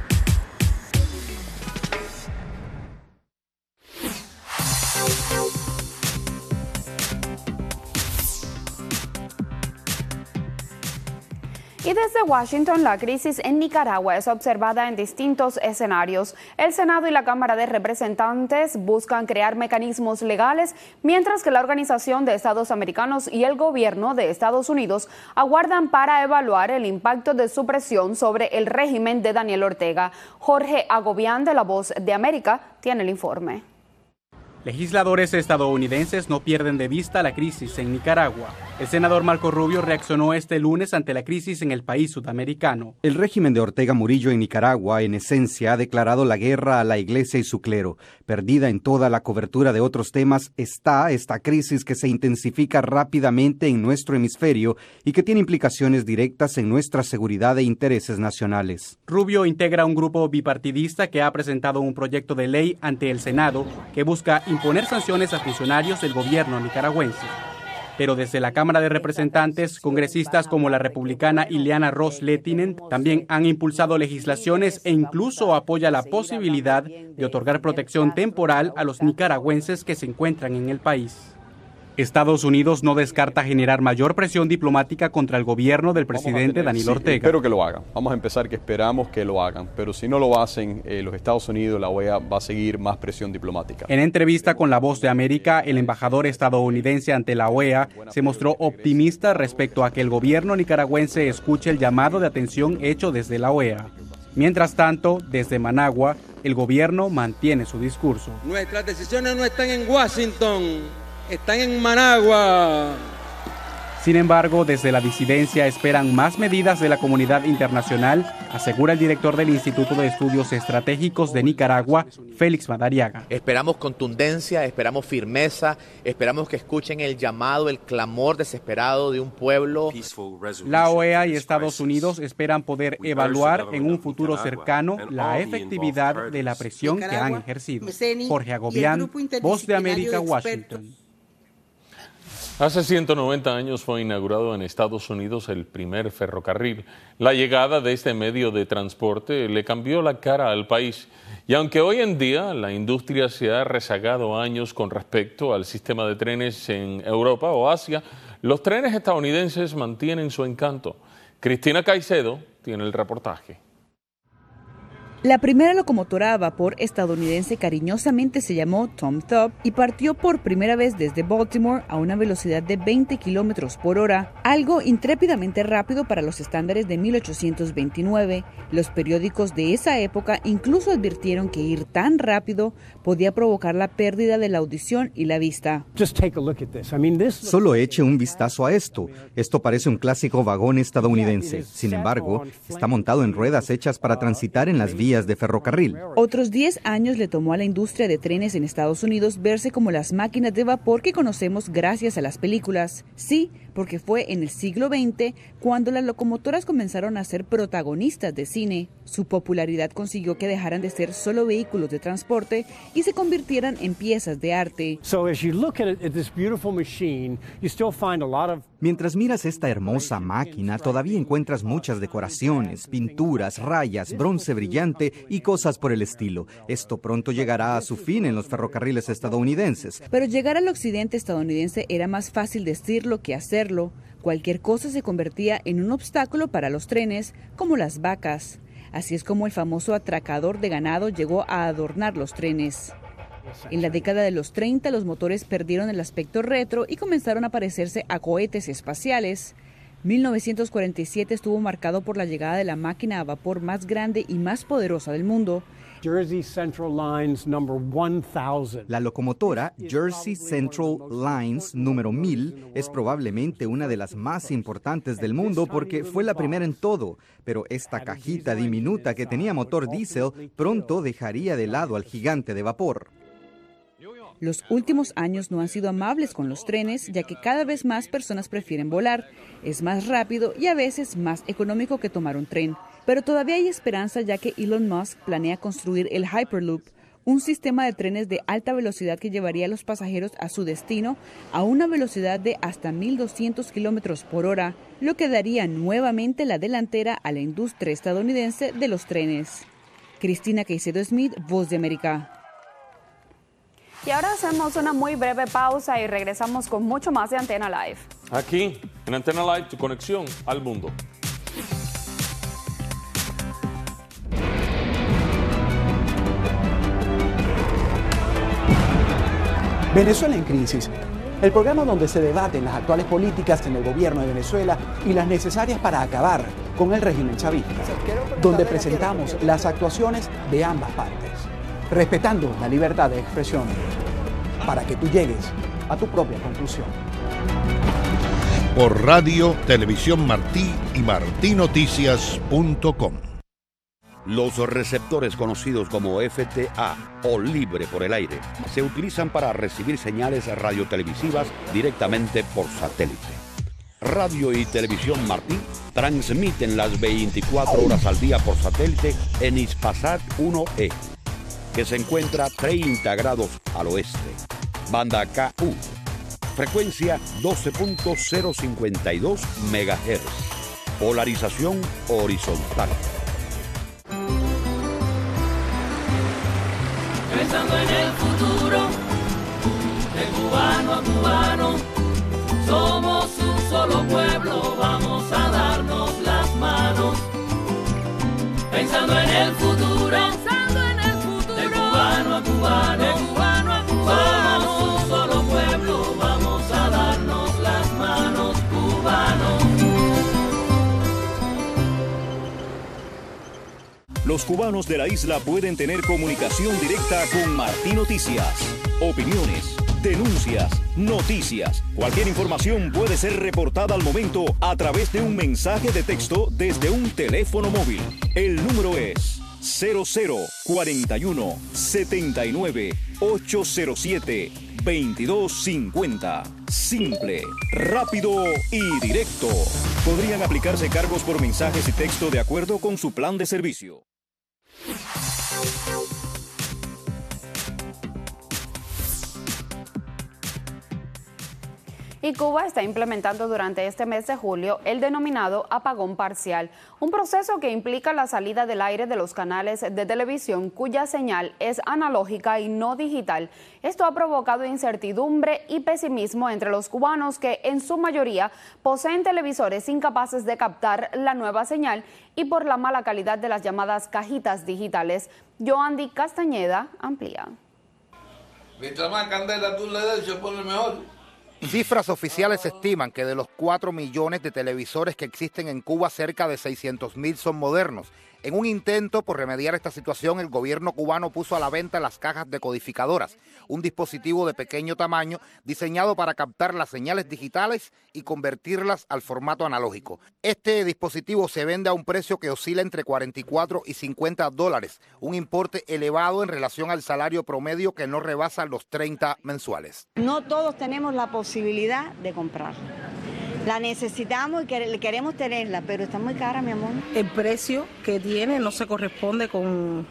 Y desde Washington, la crisis en Nicaragua es observada en distintos escenarios. El Senado y la Cámara de Representantes buscan crear mecanismos legales, mientras que la Organización de Estados Americanos y el gobierno de Estados Unidos aguardan para evaluar el impacto de su presión sobre el régimen de Daniel Ortega. Jorge Agobián, de La Voz de América, tiene el informe. Legisladores estadounidenses no pierden de vista la crisis en Nicaragua. El senador Marco Rubio reaccionó este lunes ante la crisis en el país sudamericano. El régimen de Ortega Murillo en Nicaragua, en esencia, ha declarado la guerra a la iglesia y su clero. Perdida en toda la cobertura de otros temas está esta crisis que se intensifica rápidamente en nuestro hemisferio y que tiene implicaciones directas en nuestra seguridad e intereses nacionales. Rubio integra un grupo bipartidista que ha presentado un proyecto de ley ante el Senado que busca imponer sanciones a funcionarios del gobierno nicaragüense. Pero desde la Cámara de Representantes, congresistas como la republicana Ileana Ros-Lehtinen también han impulsado legislaciones e incluso apoya la posibilidad de otorgar protección temporal a los nicaragüenses que se encuentran en el país. Estados Unidos no descarta generar mayor presión diplomática contra el gobierno del presidente Daniel Ortega. Espero que lo hagan. Vamos a empezar que esperamos que lo hagan. Pero si no lo hacen, los Estados Unidos, la OEA, va a seguir más presión diplomática. En entrevista con La Voz de América, el embajador estadounidense ante la OEA se mostró optimista respecto a que el gobierno nicaragüense escuche el llamado de atención hecho desde la OEA. Mientras tanto, desde Managua, el gobierno mantiene su discurso. Nuestras decisiones no están en Washington, están en Managua. Sin embargo, desde la disidencia esperan más medidas de la comunidad internacional, asegura el director del Instituto de Estudios Estratégicos de Nicaragua, Félix Madariaga. Esperamos contundencia, esperamos firmeza, esperamos que escuchen el llamado, el clamor desesperado de un pueblo. La OEA y Estados Unidos esperan poder evaluar en un futuro cercano la efectividad de la presión que han ejercido. Jorge Agobián, Voz de América, Washington. Hace 190 años fue inaugurado en Estados Unidos el primer ferrocarril. La llegada de este medio de transporte le cambió la cara al país. Y aunque hoy en día la industria se ha rezagado años con respecto al sistema de trenes en Europa o Asia, los trenes estadounidenses mantienen su encanto. Cristina Caicedo tiene el reportaje. La primera locomotora a vapor estadounidense cariñosamente se llamó Tom Thumb y partió por primera vez desde Baltimore a una velocidad de 20 kilómetros por hora, algo intrépidamente rápido para los estándares de 1829. Los periódicos de esa época incluso advirtieron que ir tan rápido podía provocar la pérdida de la audición y la vista. Solo eche un vistazo a esto. Esto parece un clásico vagón estadounidense. Sin embargo, está montado en ruedas hechas para transitar en las vías de ferrocarril. Otros 10 años le tomó a la industria de trenes en Estados Unidos verse como las máquinas de vapor que conocemos gracias a las películas. Sí, porque fue en el siglo XX cuando las locomotoras comenzaron a ser protagonistas de cine. Su popularidad consiguió que dejaran de ser solo vehículos de transporte y se convirtieran en piezas de arte. Mientras miras esta hermosa máquina, todavía encuentras muchas decoraciones, pinturas, rayas, bronce brillante y cosas por el estilo. Esto pronto llegará a su fin en los ferrocarriles estadounidenses. Pero llegar al occidente estadounidense era más fácil decirlo que hacerlo. Cualquier cosa se convertía en un obstáculo para los trenes, como las vacas. Así es como el famoso atracador de ganado llegó a adornar los trenes. En la década de los 30, los motores perdieron el aspecto retro y comenzaron a parecerse a cohetes espaciales. 1947 estuvo marcado por la llegada de la máquina a vapor más grande y más poderosa del mundo. Jersey Central Lines number 1000. La locomotora Jersey Central Lines número 1000 es probablemente una de las más importantes del mundo porque fue la primera en todo, pero esta cajita diminuta que tenía motor diésel pronto dejaría de lado al gigante de vapor. Los últimos años no han sido amables con los trenes, ya que cada vez más personas prefieren volar. Es más rápido y a veces más económico que tomar un tren. Pero todavía hay esperanza, ya que Elon Musk planea construir el Hyperloop, un sistema de trenes de alta velocidad que llevaría a los pasajeros a su destino a una velocidad de hasta 1.200 kilómetros por hora, lo que daría nuevamente la delantera a la industria estadounidense de los trenes. Cristina Caicedo Smith, Voz de América. Y ahora hacemos una muy breve pausa y regresamos con mucho más de Antena Live. Aquí, en Antena Live, tu conexión al mundo. Venezuela en crisis. El programa donde se debaten las actuales políticas en el gobierno de Venezuela y las necesarias para acabar con el régimen chavista. Donde presentamos las actuaciones de ambas partes, respetando la libertad de expresión, para que tú llegues a tu propia conclusión. Por Radio, Televisión Martí y martinoticias.com. Los receptores conocidos como FTA o libre por el aire se utilizan para recibir señales radiotelevisivas directamente por satélite. Radio y Televisión Martí transmiten las 24 horas al día por satélite en Hispasat 1E, que se encuentra 30 grados al oeste. Banda KU, frecuencia 12.052 MHz, polarización horizontal. Pensando en el futuro, de cubano a cubano, somos un solo pueblo, vamos a darnos las manos. Pensando en el futuro, de cubano a cubano, somos un solo pueblo, vamos a darnos las manos, cubanos. Los cubanos de la isla pueden tener comunicación directa con Martí Noticias. Opiniones, denuncias, noticias. Cualquier información puede ser reportada al momento a través de un mensaje de texto desde un teléfono móvil. El número es 0041 79 807 2250. Simple, rápido y directo. Podrían aplicarse cargos por mensajes y texto de acuerdo con su plan de servicio. Y Cuba está implementando durante este mes de julio el denominado apagón parcial, un proceso que implica la salida del aire de los canales de televisión cuya señal es analógica y no digital. Esto ha provocado incertidumbre y pesimismo entre los cubanos que en su mayoría poseen televisores incapaces de captar la nueva señal y por la mala calidad de las llamadas cajitas digitales. Yoandi Castañeda amplía. Mientras más candela tú le des, se pone mejor. Cifras oficiales estiman que de los 4 millones de televisores que existen en Cuba, cerca de 600.000 son modernos. En un intento por remediar esta situación, el gobierno cubano puso a la venta las cajas decodificadoras, un dispositivo de pequeño tamaño diseñado para captar las señales digitales y convertirlas al formato analógico. Este dispositivo se vende a un precio que oscila entre 44 y 50 dólares, un importe elevado en relación al salario promedio que no rebasa los 30 mensuales. No todos tenemos la posibilidad de comprarla. La necesitamos y queremos tenerla, pero está muy cara, mi amor. El precio que tiene no se corresponde con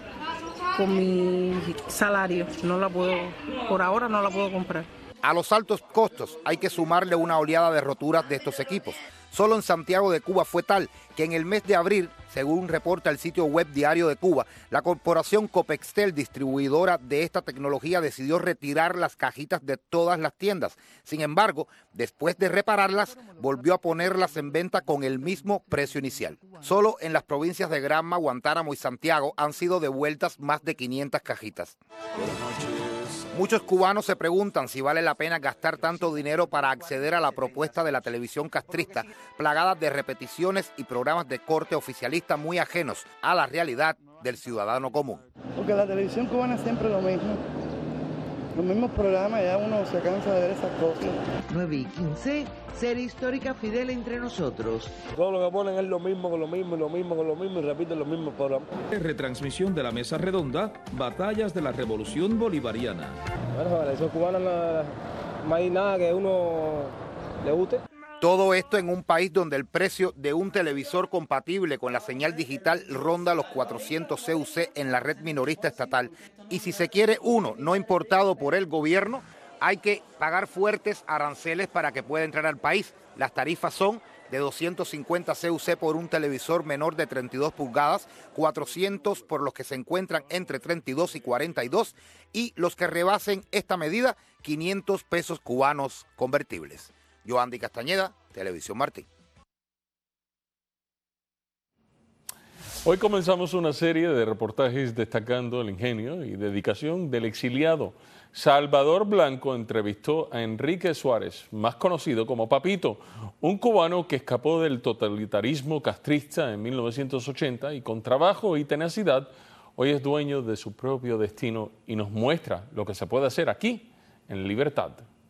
mi salario. No la puedo, por ahora no la puedo comprar. A los altos costos hay que sumarle una oleada de roturas de estos equipos. Solo en Santiago de Cuba fue tal que en el mes de abril, según reporta el sitio web Diario de Cuba, la corporación Copextel, distribuidora de esta tecnología, decidió retirar las cajitas de todas las tiendas. Sin embargo, después de repararlas, volvió a ponerlas en venta con el mismo precio inicial. Solo en las provincias de Granma, Guantánamo y Santiago han sido devueltas más de 500 cajitas. Muchos cubanos se preguntan si vale la pena gastar tanto dinero para acceder a la propuesta de la televisión castrista, plagada de repeticiones y programas de corte oficialista muy ajenos a la realidad del ciudadano común. Porque la televisión cubana es siempre lo mismo. Los mismos programas, ya uno se cansa de ver esas cosas. 9:15, serie histórica Fidel entre nosotros. Todo lo que ponen es lo mismo, con lo mismo, y lo mismo, con lo mismo, y repiten los mismos programas. Retransmisión de la mesa redonda, Batallas de la Revolución Bolivariana. Bueno, la televisión cubana no hay nada que uno le guste. Todo esto en un país donde el precio de un televisor compatible con la señal digital ronda los 400 CUC en la red minorista estatal. Y si se quiere uno no importado por el gobierno, hay que pagar fuertes aranceles para que pueda entrar al país. Las tarifas son de 250 CUC por un televisor menor de 32 pulgadas, 400 por los que se encuentran entre 32 y 42 y los que rebasen esta medida, 500 pesos cubanos convertibles. Yoandi Castañeda, Televisión Martín. Hoy comenzamos una serie de reportajes destacando el ingenio y dedicación del exiliado. Salvador Blanco entrevistó a Enrique Suárez, más conocido como Papito, un cubano que escapó del totalitarismo castrista en 1980 y con trabajo y tenacidad hoy es dueño de su propio destino y nos muestra lo que se puede hacer aquí, en libertad.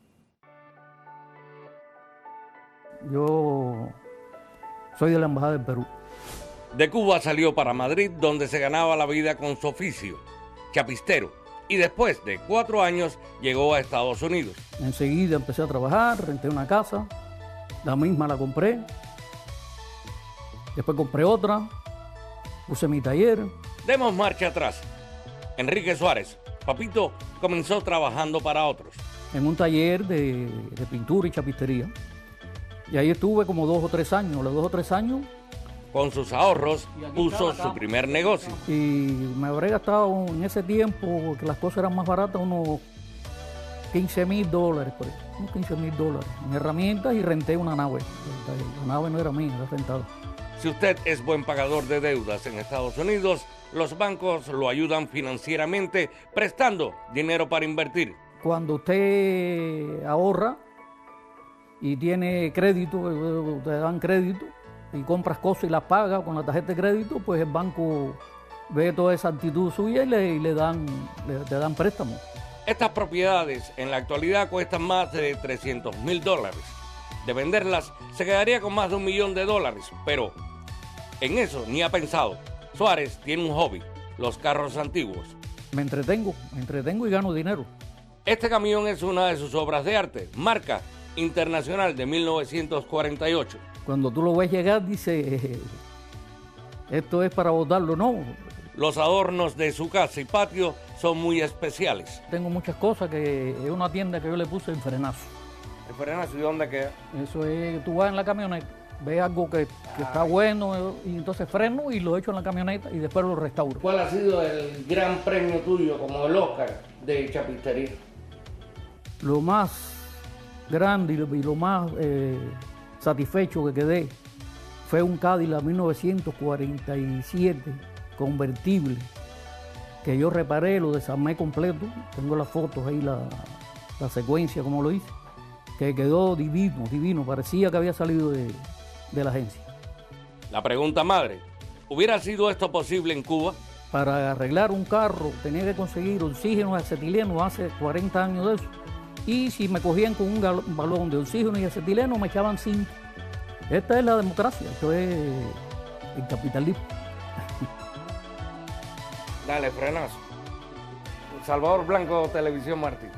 Yo soy de la Embajada del Perú. De Cuba salió para Madrid, donde se ganaba la vida con su oficio, chapistero, y después de 4 años llegó a Estados Unidos. Enseguida empecé a trabajar, renté una casa, la misma la compré, después compré otra, puse mi taller. Demos marcha atrás. Enrique Suárez, Papito, comenzó trabajando para otros. En un taller de pintura y chapistería. Y ahí estuve como 2 o 3 años. A los 2 o 3 años. Con sus ahorros puso su primer negocio. Y me habré gastado en ese tiempo, que las cosas eran más baratas, unos $15,000 por ahí. Unos $15,000 en herramientas y renté una nave. La nave no era mía, era rentada. Si usted es buen pagador de deudas en Estados Unidos, los bancos lo ayudan financieramente prestando dinero para invertir. Cuando usted ahorra y tiene crédito, te dan crédito y compras cosas y las pagas con la tarjeta de crédito, pues el banco ve toda esa actitud suya y le dan préstamos. Estas propiedades en la actualidad cuestan más de $300,000. De venderlas se quedaría con más de $1 millón, pero en eso ni ha pensado. Suárez tiene un hobby, los carros antiguos. Me entretengo y gano dinero. Este camión es una de sus obras de arte, marca internacional de 1948. Cuando tú lo ves llegar, dice, esto es para botarlo, no. Los adornos de su casa y patio son muy especiales. Tengo muchas cosas, que es una tienda que yo le puse en frenazo. ¿El frenazo y dónde queda? Eso es, tú vas en la camioneta, ves algo que está bueno y entonces freno y lo echo en la camioneta y después lo restauro. ¿Cuál ha sido el gran premio tuyo, como el Oscar, de chapistería? Lo más grande y lo más satisfecho que quedé fue un Cadillac 1947 convertible que yo reparé, lo desarmé completo. Tengo las fotos ahí, la secuencia como lo hice, que quedó divino, parecía que había salido de la agencia. La pregunta madre, ¿hubiera sido esto posible en Cuba? Para arreglar un carro tenía que conseguir oxígeno acetileno hace 40 años de eso. Y si me cogían con un balón de oxígeno y acetileno, me echaban 5. Esta es la democracia, esto es el capitalismo. Dale, frenazo. Salvador Blanco, Televisión Martín.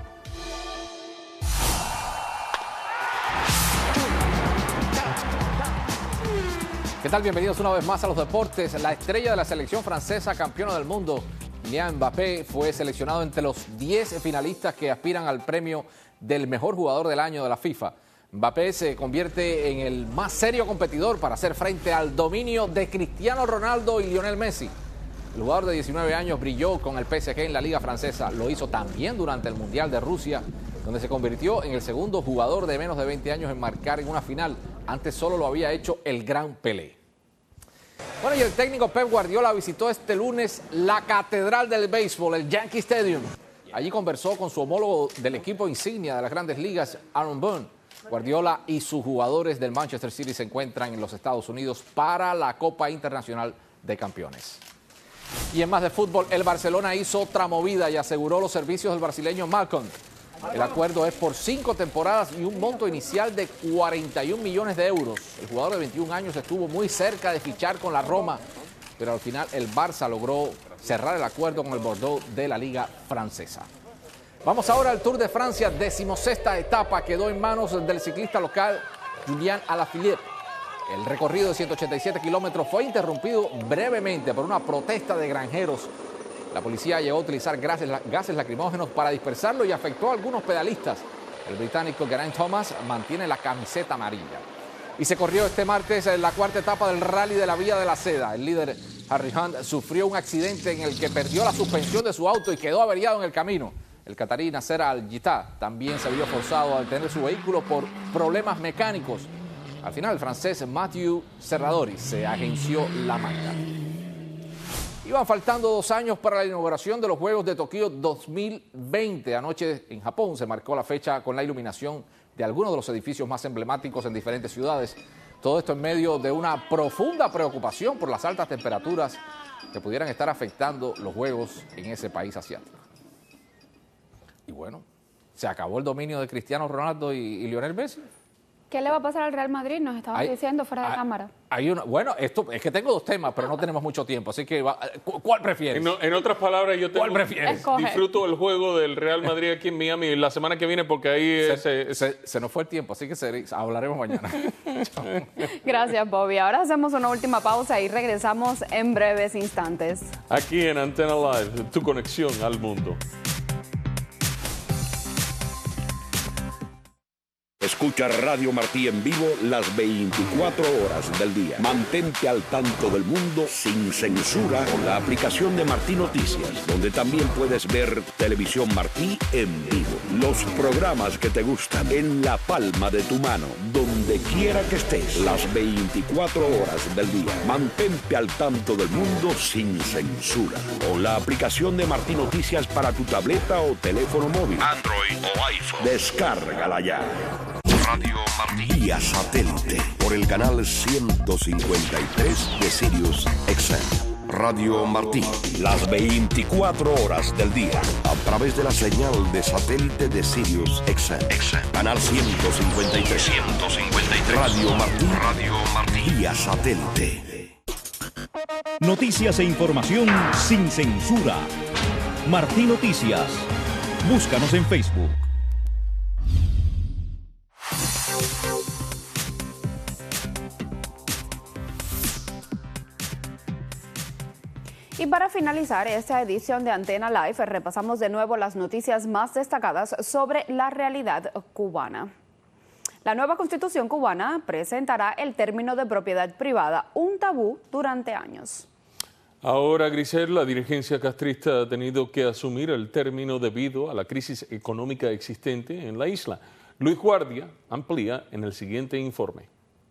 ¿Qué tal? Bienvenidos una vez más a los deportes. La estrella de la selección francesa, campeona del mundo, Kylian Mbappé, fue seleccionado entre los 10 finalistas que aspiran al premio del mejor jugador del año de la FIFA. Mbappé se convierte en el más serio competidor para hacer frente al dominio de Cristiano Ronaldo y Lionel Messi. El jugador de 19 años brilló con el PSG en la Liga Francesa. Lo hizo también durante el Mundial de Rusia, donde se convirtió en el segundo jugador de menos de 20 años en marcar en una final. Antes solo lo había hecho el gran Pelé. Bueno, y el técnico Pep Guardiola visitó este lunes la catedral del béisbol, el Yankee Stadium. Allí conversó con su homólogo del equipo insignia de las Grandes Ligas, Aaron Boone. Guardiola y sus jugadores del Manchester City se encuentran en los Estados Unidos para la Copa Internacional de Campeones. Y en más de fútbol, el Barcelona hizo otra movida y aseguró los servicios del brasileño Malcom. El acuerdo es por 5 temporadas y un monto inicial de 41 millones de euros. El jugador de 21 años estuvo muy cerca de fichar con la Roma, pero al final el Barça logró cerrar el acuerdo con el Bordeaux de la Liga Francesa. Vamos ahora al Tour de Francia, 16ª etapa, quedó en manos del ciclista local Julian Alaphilippe. El recorrido de 187 kilómetros fue interrumpido brevemente por una protesta de granjeros. La policía llegó a utilizar gases lacrimógenos para dispersarlo y afectó a algunos pedalistas. El británico Geraint Thomas mantiene la camiseta amarilla. Y se corrió este martes la 4ª etapa del Rally de la Vía de la Seda. El líder Harry Hunt sufrió un accidente en el que perdió la suspensión de su auto y quedó averiado en el camino. El catarí Nasser Al-Jita también se vio forzado a detener su vehículo por problemas mecánicos. Al final, el francés Mathieu Serradori se agenció la manga. Iban faltando 2 años para la inauguración de los Juegos de Tokio 2020. Anoche en Japón se marcó la fecha con la iluminación de algunos de los edificios más emblemáticos en diferentes ciudades. Todo esto en medio de una profunda preocupación por las altas temperaturas que pudieran estar afectando los Juegos en ese país asiático. Y bueno, se acabó el dominio de Cristiano Ronaldo y Lionel Messi. ¿Qué le va a pasar al Real Madrid? Nos estaban diciendo fuera de cámara. Bueno, esto es que tengo 2 temas, pero no tenemos mucho tiempo, así que ¿cuál prefieres? En otras palabras, yo ¿Cuál prefieres? disfruto el juego del Real Madrid aquí en Miami la semana que viene porque ahí se nos fue el tiempo, así que hablaremos mañana. Gracias, Bobby. Ahora hacemos una última pausa y regresamos en breves instantes. Aquí en Antena Live, tu conexión al mundo. Escucha Radio Martí en vivo las 24 horas del día. Mantente al tanto del mundo sin censura con la aplicación de Martí Noticias, donde también puedes ver Televisión Martí en vivo. Los programas que te gustan en la palma de tu mano, donde quiera que estés, las 24 horas del día. Mantente al tanto del mundo sin censura con la aplicación de Martí Noticias para tu tableta o teléfono móvil, Android o iPhone. Descárgala ya. Radio Martí vía satélite por el canal 153 de Sirius XM. Radio Martí, las 24 horas del día a través de la señal de satélite de Sirius XM. Canal 153. Radio Martí vía satélite. Noticias e información sin censura. Martí Noticias. Búscanos en Facebook. Y para finalizar esta edición de Antena Live, repasamos de nuevo las noticias más destacadas sobre la realidad cubana. La nueva constitución cubana presentará el término de propiedad privada, un tabú durante años. Ahora, Grisel, la dirigencia castrista ha tenido que asumir el término debido a la crisis económica existente en la isla. Luis Guardia amplía en el siguiente informe.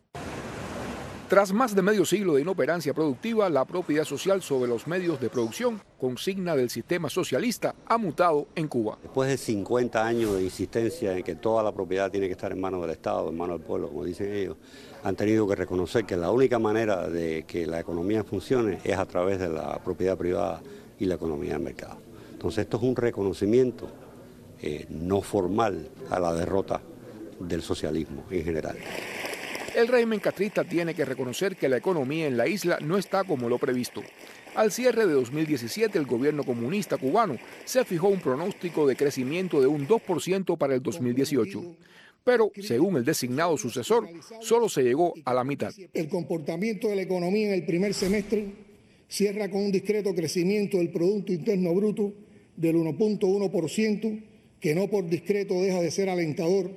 Tras más de medio siglo de inoperancia productiva, la propiedad social sobre los medios de producción, consigna del sistema socialista, ha mutado en Cuba. Después de 50 años de insistencia en que toda la propiedad tiene que estar en manos del Estado, en manos del pueblo, como dicen ellos, han tenido que reconocer que la única manera de que la economía funcione es a través de la propiedad privada y la economía del mercado. Entonces esto es un reconocimiento no formal a la derrota del socialismo en general. El régimen castrista tiene que reconocer que la economía en la isla no está como lo previsto. Al cierre de 2017, el gobierno comunista cubano se fijó un pronóstico de crecimiento de un 2% para el 2018. Pero, según el designado sucesor, solo se llegó a la mitad. El comportamiento de la economía en el primer semestre cierra con un discreto crecimiento del Producto Interno Bruto del 1.1%, que no por discreto deja de ser alentador.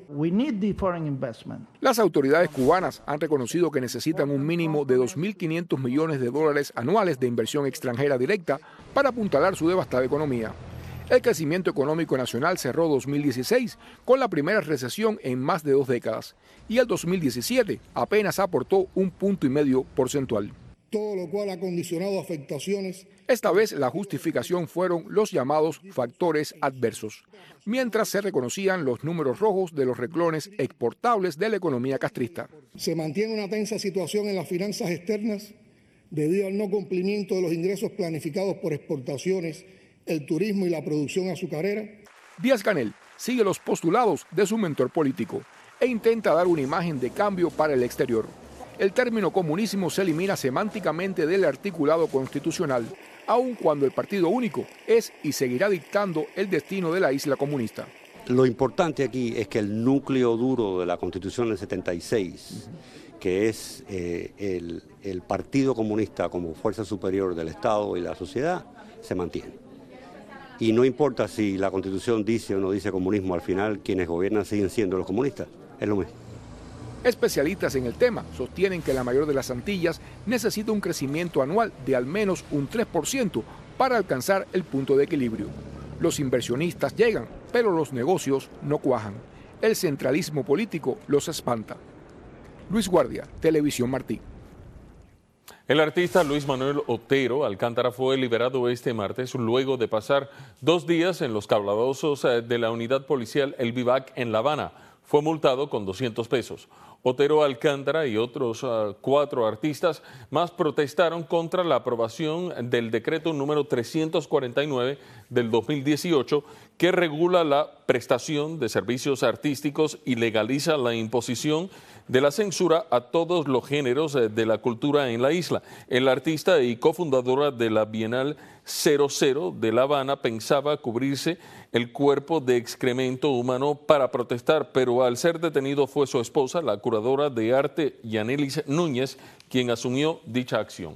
Las autoridades cubanas han reconocido que necesitan un mínimo de 2.500 millones de dólares anuales de inversión extranjera directa para apuntalar su devastada economía. El crecimiento económico nacional cerró 2016 con la primera recesión en más de 2 décadas y el 2017 apenas aportó 1,5 puntos porcentual. Todo lo cual ha condicionado afectaciones. Esta vez la justificación fueron los llamados factores adversos, mientras se reconocían los números rojos de los renglones exportables de la economía castrista. Se mantiene una tensa situación en las finanzas externas debido al no cumplimiento de los ingresos planificados por exportaciones, el turismo y la producción azucarera. Díaz-Canel sigue los postulados de su mentor político e intenta dar una imagen de cambio para el exterior. El término comunismo se elimina semánticamente del articulado constitucional, aun cuando el partido único es y seguirá dictando el destino de la isla comunista. Lo importante aquí es que el núcleo duro de la Constitución del 76, que es el Partido Comunista como fuerza superior del Estado y la sociedad, se mantiene. Y no importa si la Constitución dice o no dice comunismo, al final quienes gobiernan siguen siendo los comunistas, es lo mismo. Especialistas en el tema sostienen que la mayor de las Antillas necesita un crecimiento anual de al menos un 3% para alcanzar el punto de equilibrio. Los inversionistas llegan, pero los negocios no cuajan. El centralismo político los espanta. Luis Guardia, Televisión Martí. El artista Luis Manuel Otero Alcántara fue liberado este martes luego de pasar 2 días en los calabozos de la unidad policial El Vivac en La Habana. Fue multado con 200 pesos. Otero Alcántara y otros 4 artistas más protestaron contra la aprobación del decreto número 349 del 2018 que regula la prestación de servicios artísticos y legaliza la imposición de la censura a todos los géneros de la cultura en la isla. El artista y cofundadora de la Bienal 00 de La Habana pensaba cubrirse el cuerpo de excremento humano para protestar, pero al ser detenido fue su esposa, la curadora de arte Yanelis Núñez, quien asumió dicha acción.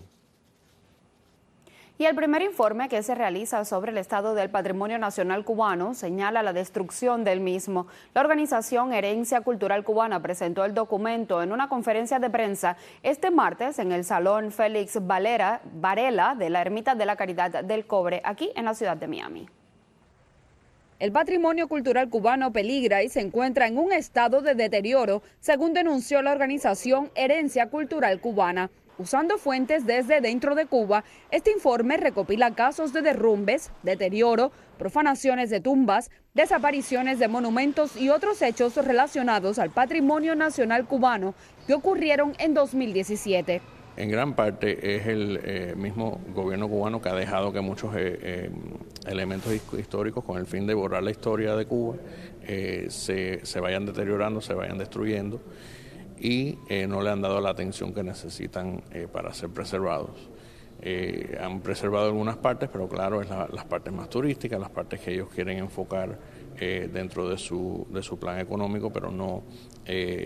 Y el primer informe que se realiza sobre el estado del patrimonio nacional cubano señala la destrucción del mismo. La organización Herencia Cultural Cubana presentó el documento en una conferencia de prensa este martes en el Salón Félix Varela de la Ermita de la Caridad del Cobre, aquí en la ciudad de Miami. El patrimonio cultural cubano peligra y se encuentra en un estado de deterioro, según denunció la organización Herencia Cultural Cubana. Usando fuentes desde dentro de Cuba, este informe recopila casos de derrumbes, deterioro, profanaciones de tumbas, desapariciones de monumentos y otros hechos relacionados al patrimonio nacional cubano que ocurrieron en 2017. En gran parte es el mismo gobierno cubano que ha dejado que muchos elementos históricos con el fin de borrar la historia de Cuba se vayan deteriorando, se vayan destruyendo y no le han dado la atención que necesitan para ser preservados. Han preservado algunas partes, pero claro, es las partes más turísticas, las partes que ellos quieren enfocar dentro de su plan económico, pero no,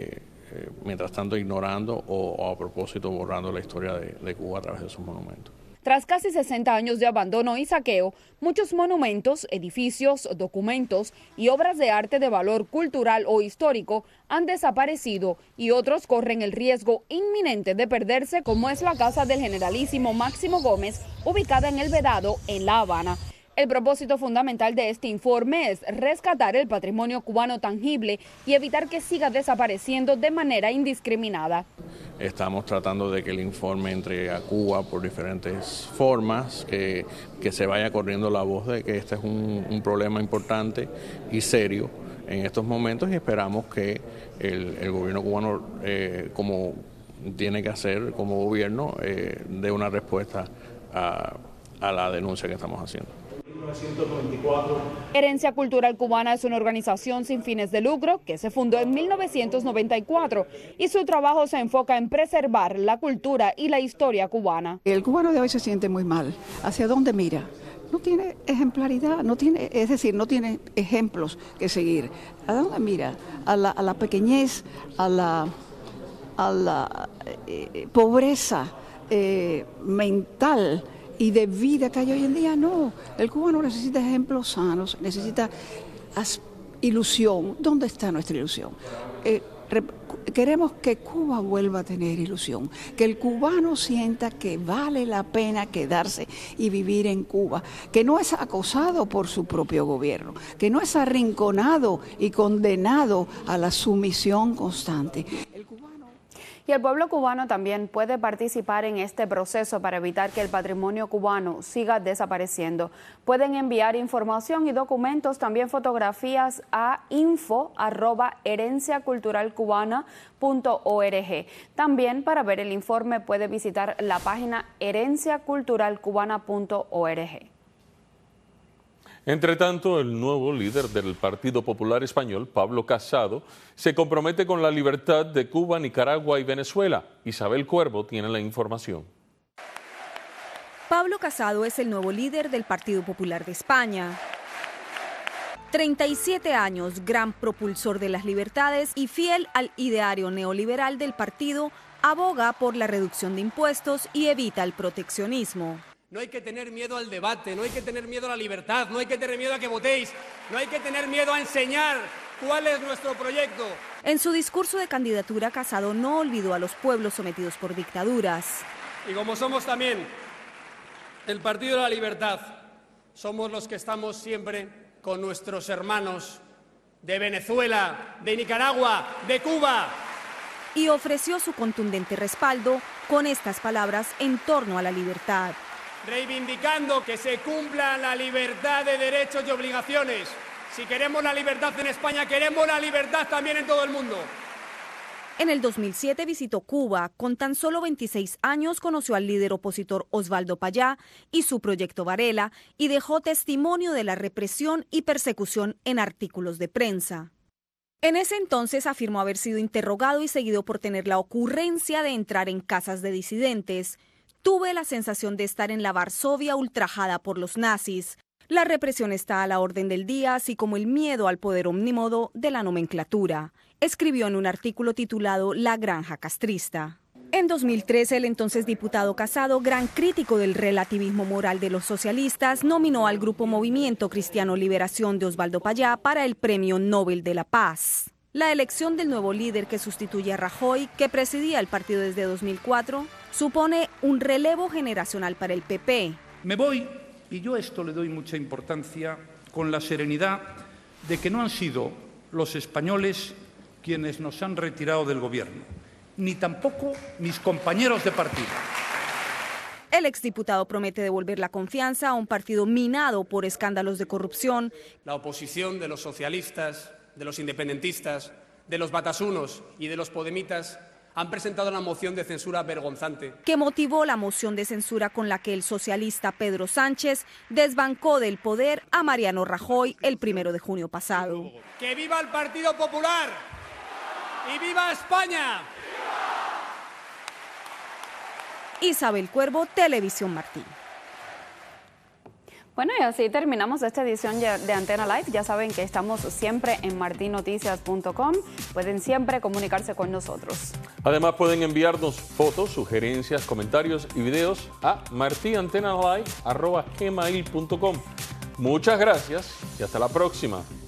mientras tanto, ignorando o a propósito borrando la historia de Cuba a través de sus monumentos. Tras casi 60 años de abandono y saqueo, muchos monumentos, edificios, documentos y obras de arte de valor cultural o histórico han desaparecido y otros corren el riesgo inminente de perderse, como es la casa del generalísimo Máximo Gómez, ubicada en El Vedado, en La Habana. El propósito fundamental de este informe es rescatar el patrimonio cubano tangible y evitar que siga desapareciendo de manera indiscriminada. Estamos tratando de que el informe entre a Cuba por diferentes formas, que se vaya corriendo la voz de que este es un problema importante y serio en estos momentos, y esperamos que el gobierno cubano, como tiene que hacer como gobierno, dé una respuesta a la denuncia que estamos haciendo. 1994. Herencia Cultural Cubana es una organización sin fines de lucro que se fundó en 1994 y su trabajo se enfoca en preservar la cultura y la historia cubana. El cubano de hoy se siente muy mal. ¿Hacia dónde mira? No tiene ejemplaridad, no tiene ejemplos que seguir. ¿A dónde mira? A la pequeñez, a la pobreza mental y de vida que hay hoy en día. No, el cubano necesita ejemplos sanos, necesita ilusión. ¿Dónde está nuestra ilusión? Queremos que Cuba vuelva a tener ilusión, que el cubano sienta que vale la pena quedarse y vivir en Cuba, que no es acosado por su propio gobierno, que no es arrinconado y condenado a la sumisión constante. Y el pueblo cubano también puede participar en este proceso para evitar que el patrimonio cubano siga desapareciendo. Pueden enviar información y documentos, también fotografías a info@herenciaculturalcubana.org. También para ver el informe puede visitar la página herenciaculturalcubana.org. Entre tanto, el nuevo líder del Partido Popular Español, Pablo Casado, se compromete con la libertad de Cuba, Nicaragua y Venezuela. Isabel Cuervo tiene la información. Pablo Casado es el nuevo líder del Partido Popular de España. 37 años, gran propulsor de las libertades y fiel al ideario neoliberal del partido, aboga por la reducción de impuestos y evita el proteccionismo. No hay que tener miedo al debate, no hay que tener miedo a la libertad, no hay que tener miedo a que votéis, no hay que tener miedo a enseñar cuál es nuestro proyecto. En su discurso de candidatura, Casado no olvidó a los pueblos sometidos por dictaduras. Y como somos también el Partido de la Libertad, somos los que estamos siempre con nuestros hermanos de Venezuela, de Nicaragua, de Cuba. Y ofreció su contundente respaldo con estas palabras en torno a la libertad. Reivindicando que se cumpla la libertad de derechos y obligaciones. Si queremos la libertad en España, queremos la libertad también en todo el mundo. En el 2007 visitó Cuba. Con tan solo 26 años conoció al líder opositor Osvaldo Payá y su proyecto Varela y dejó testimonio de la represión y persecución en artículos de prensa. En ese entonces afirmó haber sido interrogado y seguido por tener la ocurrencia de entrar en casas de disidentes. Tuve la sensación de estar en la Varsovia ultrajada por los nazis. La represión está a la orden del día, así como el miedo al poder omnímodo de la nomenclatura, escribió en un artículo titulado La Granja Castrista. En 2013, el entonces diputado Casado, gran crítico del relativismo moral de los socialistas, nominó al grupo Movimiento Cristiano Liberación de Osvaldo Payá para el Premio Nobel de la Paz. La elección del nuevo líder que sustituye a Rajoy, que presidía el partido desde 2004, supone un relevo generacional para el PP. Me voy, y yo a esto le doy mucha importancia, con la serenidad de que no han sido los españoles quienes nos han retirado del gobierno, ni tampoco mis compañeros de partido. El exdiputado promete devolver la confianza a un partido minado por escándalos de corrupción. La oposición de los socialistas, de los independentistas, de los batasunos y de los podemitas han presentado una moción de censura vergonzante, que motivó la moción de censura con la que el socialista Pedro Sánchez desbancó del poder a Mariano Rajoy el 1 de junio pasado. ¡Que viva el Partido Popular! ¡Y viva España! Isabel Cuervo, Televisión Martín. Bueno, y así terminamos esta edición de Antena Live. Ya saben que estamos siempre en martinoticias.com. Pueden siempre comunicarse con nosotros. Además, pueden enviarnos fotos, sugerencias, comentarios y videos a martiantenalive@gmail.com. Muchas gracias y hasta la próxima.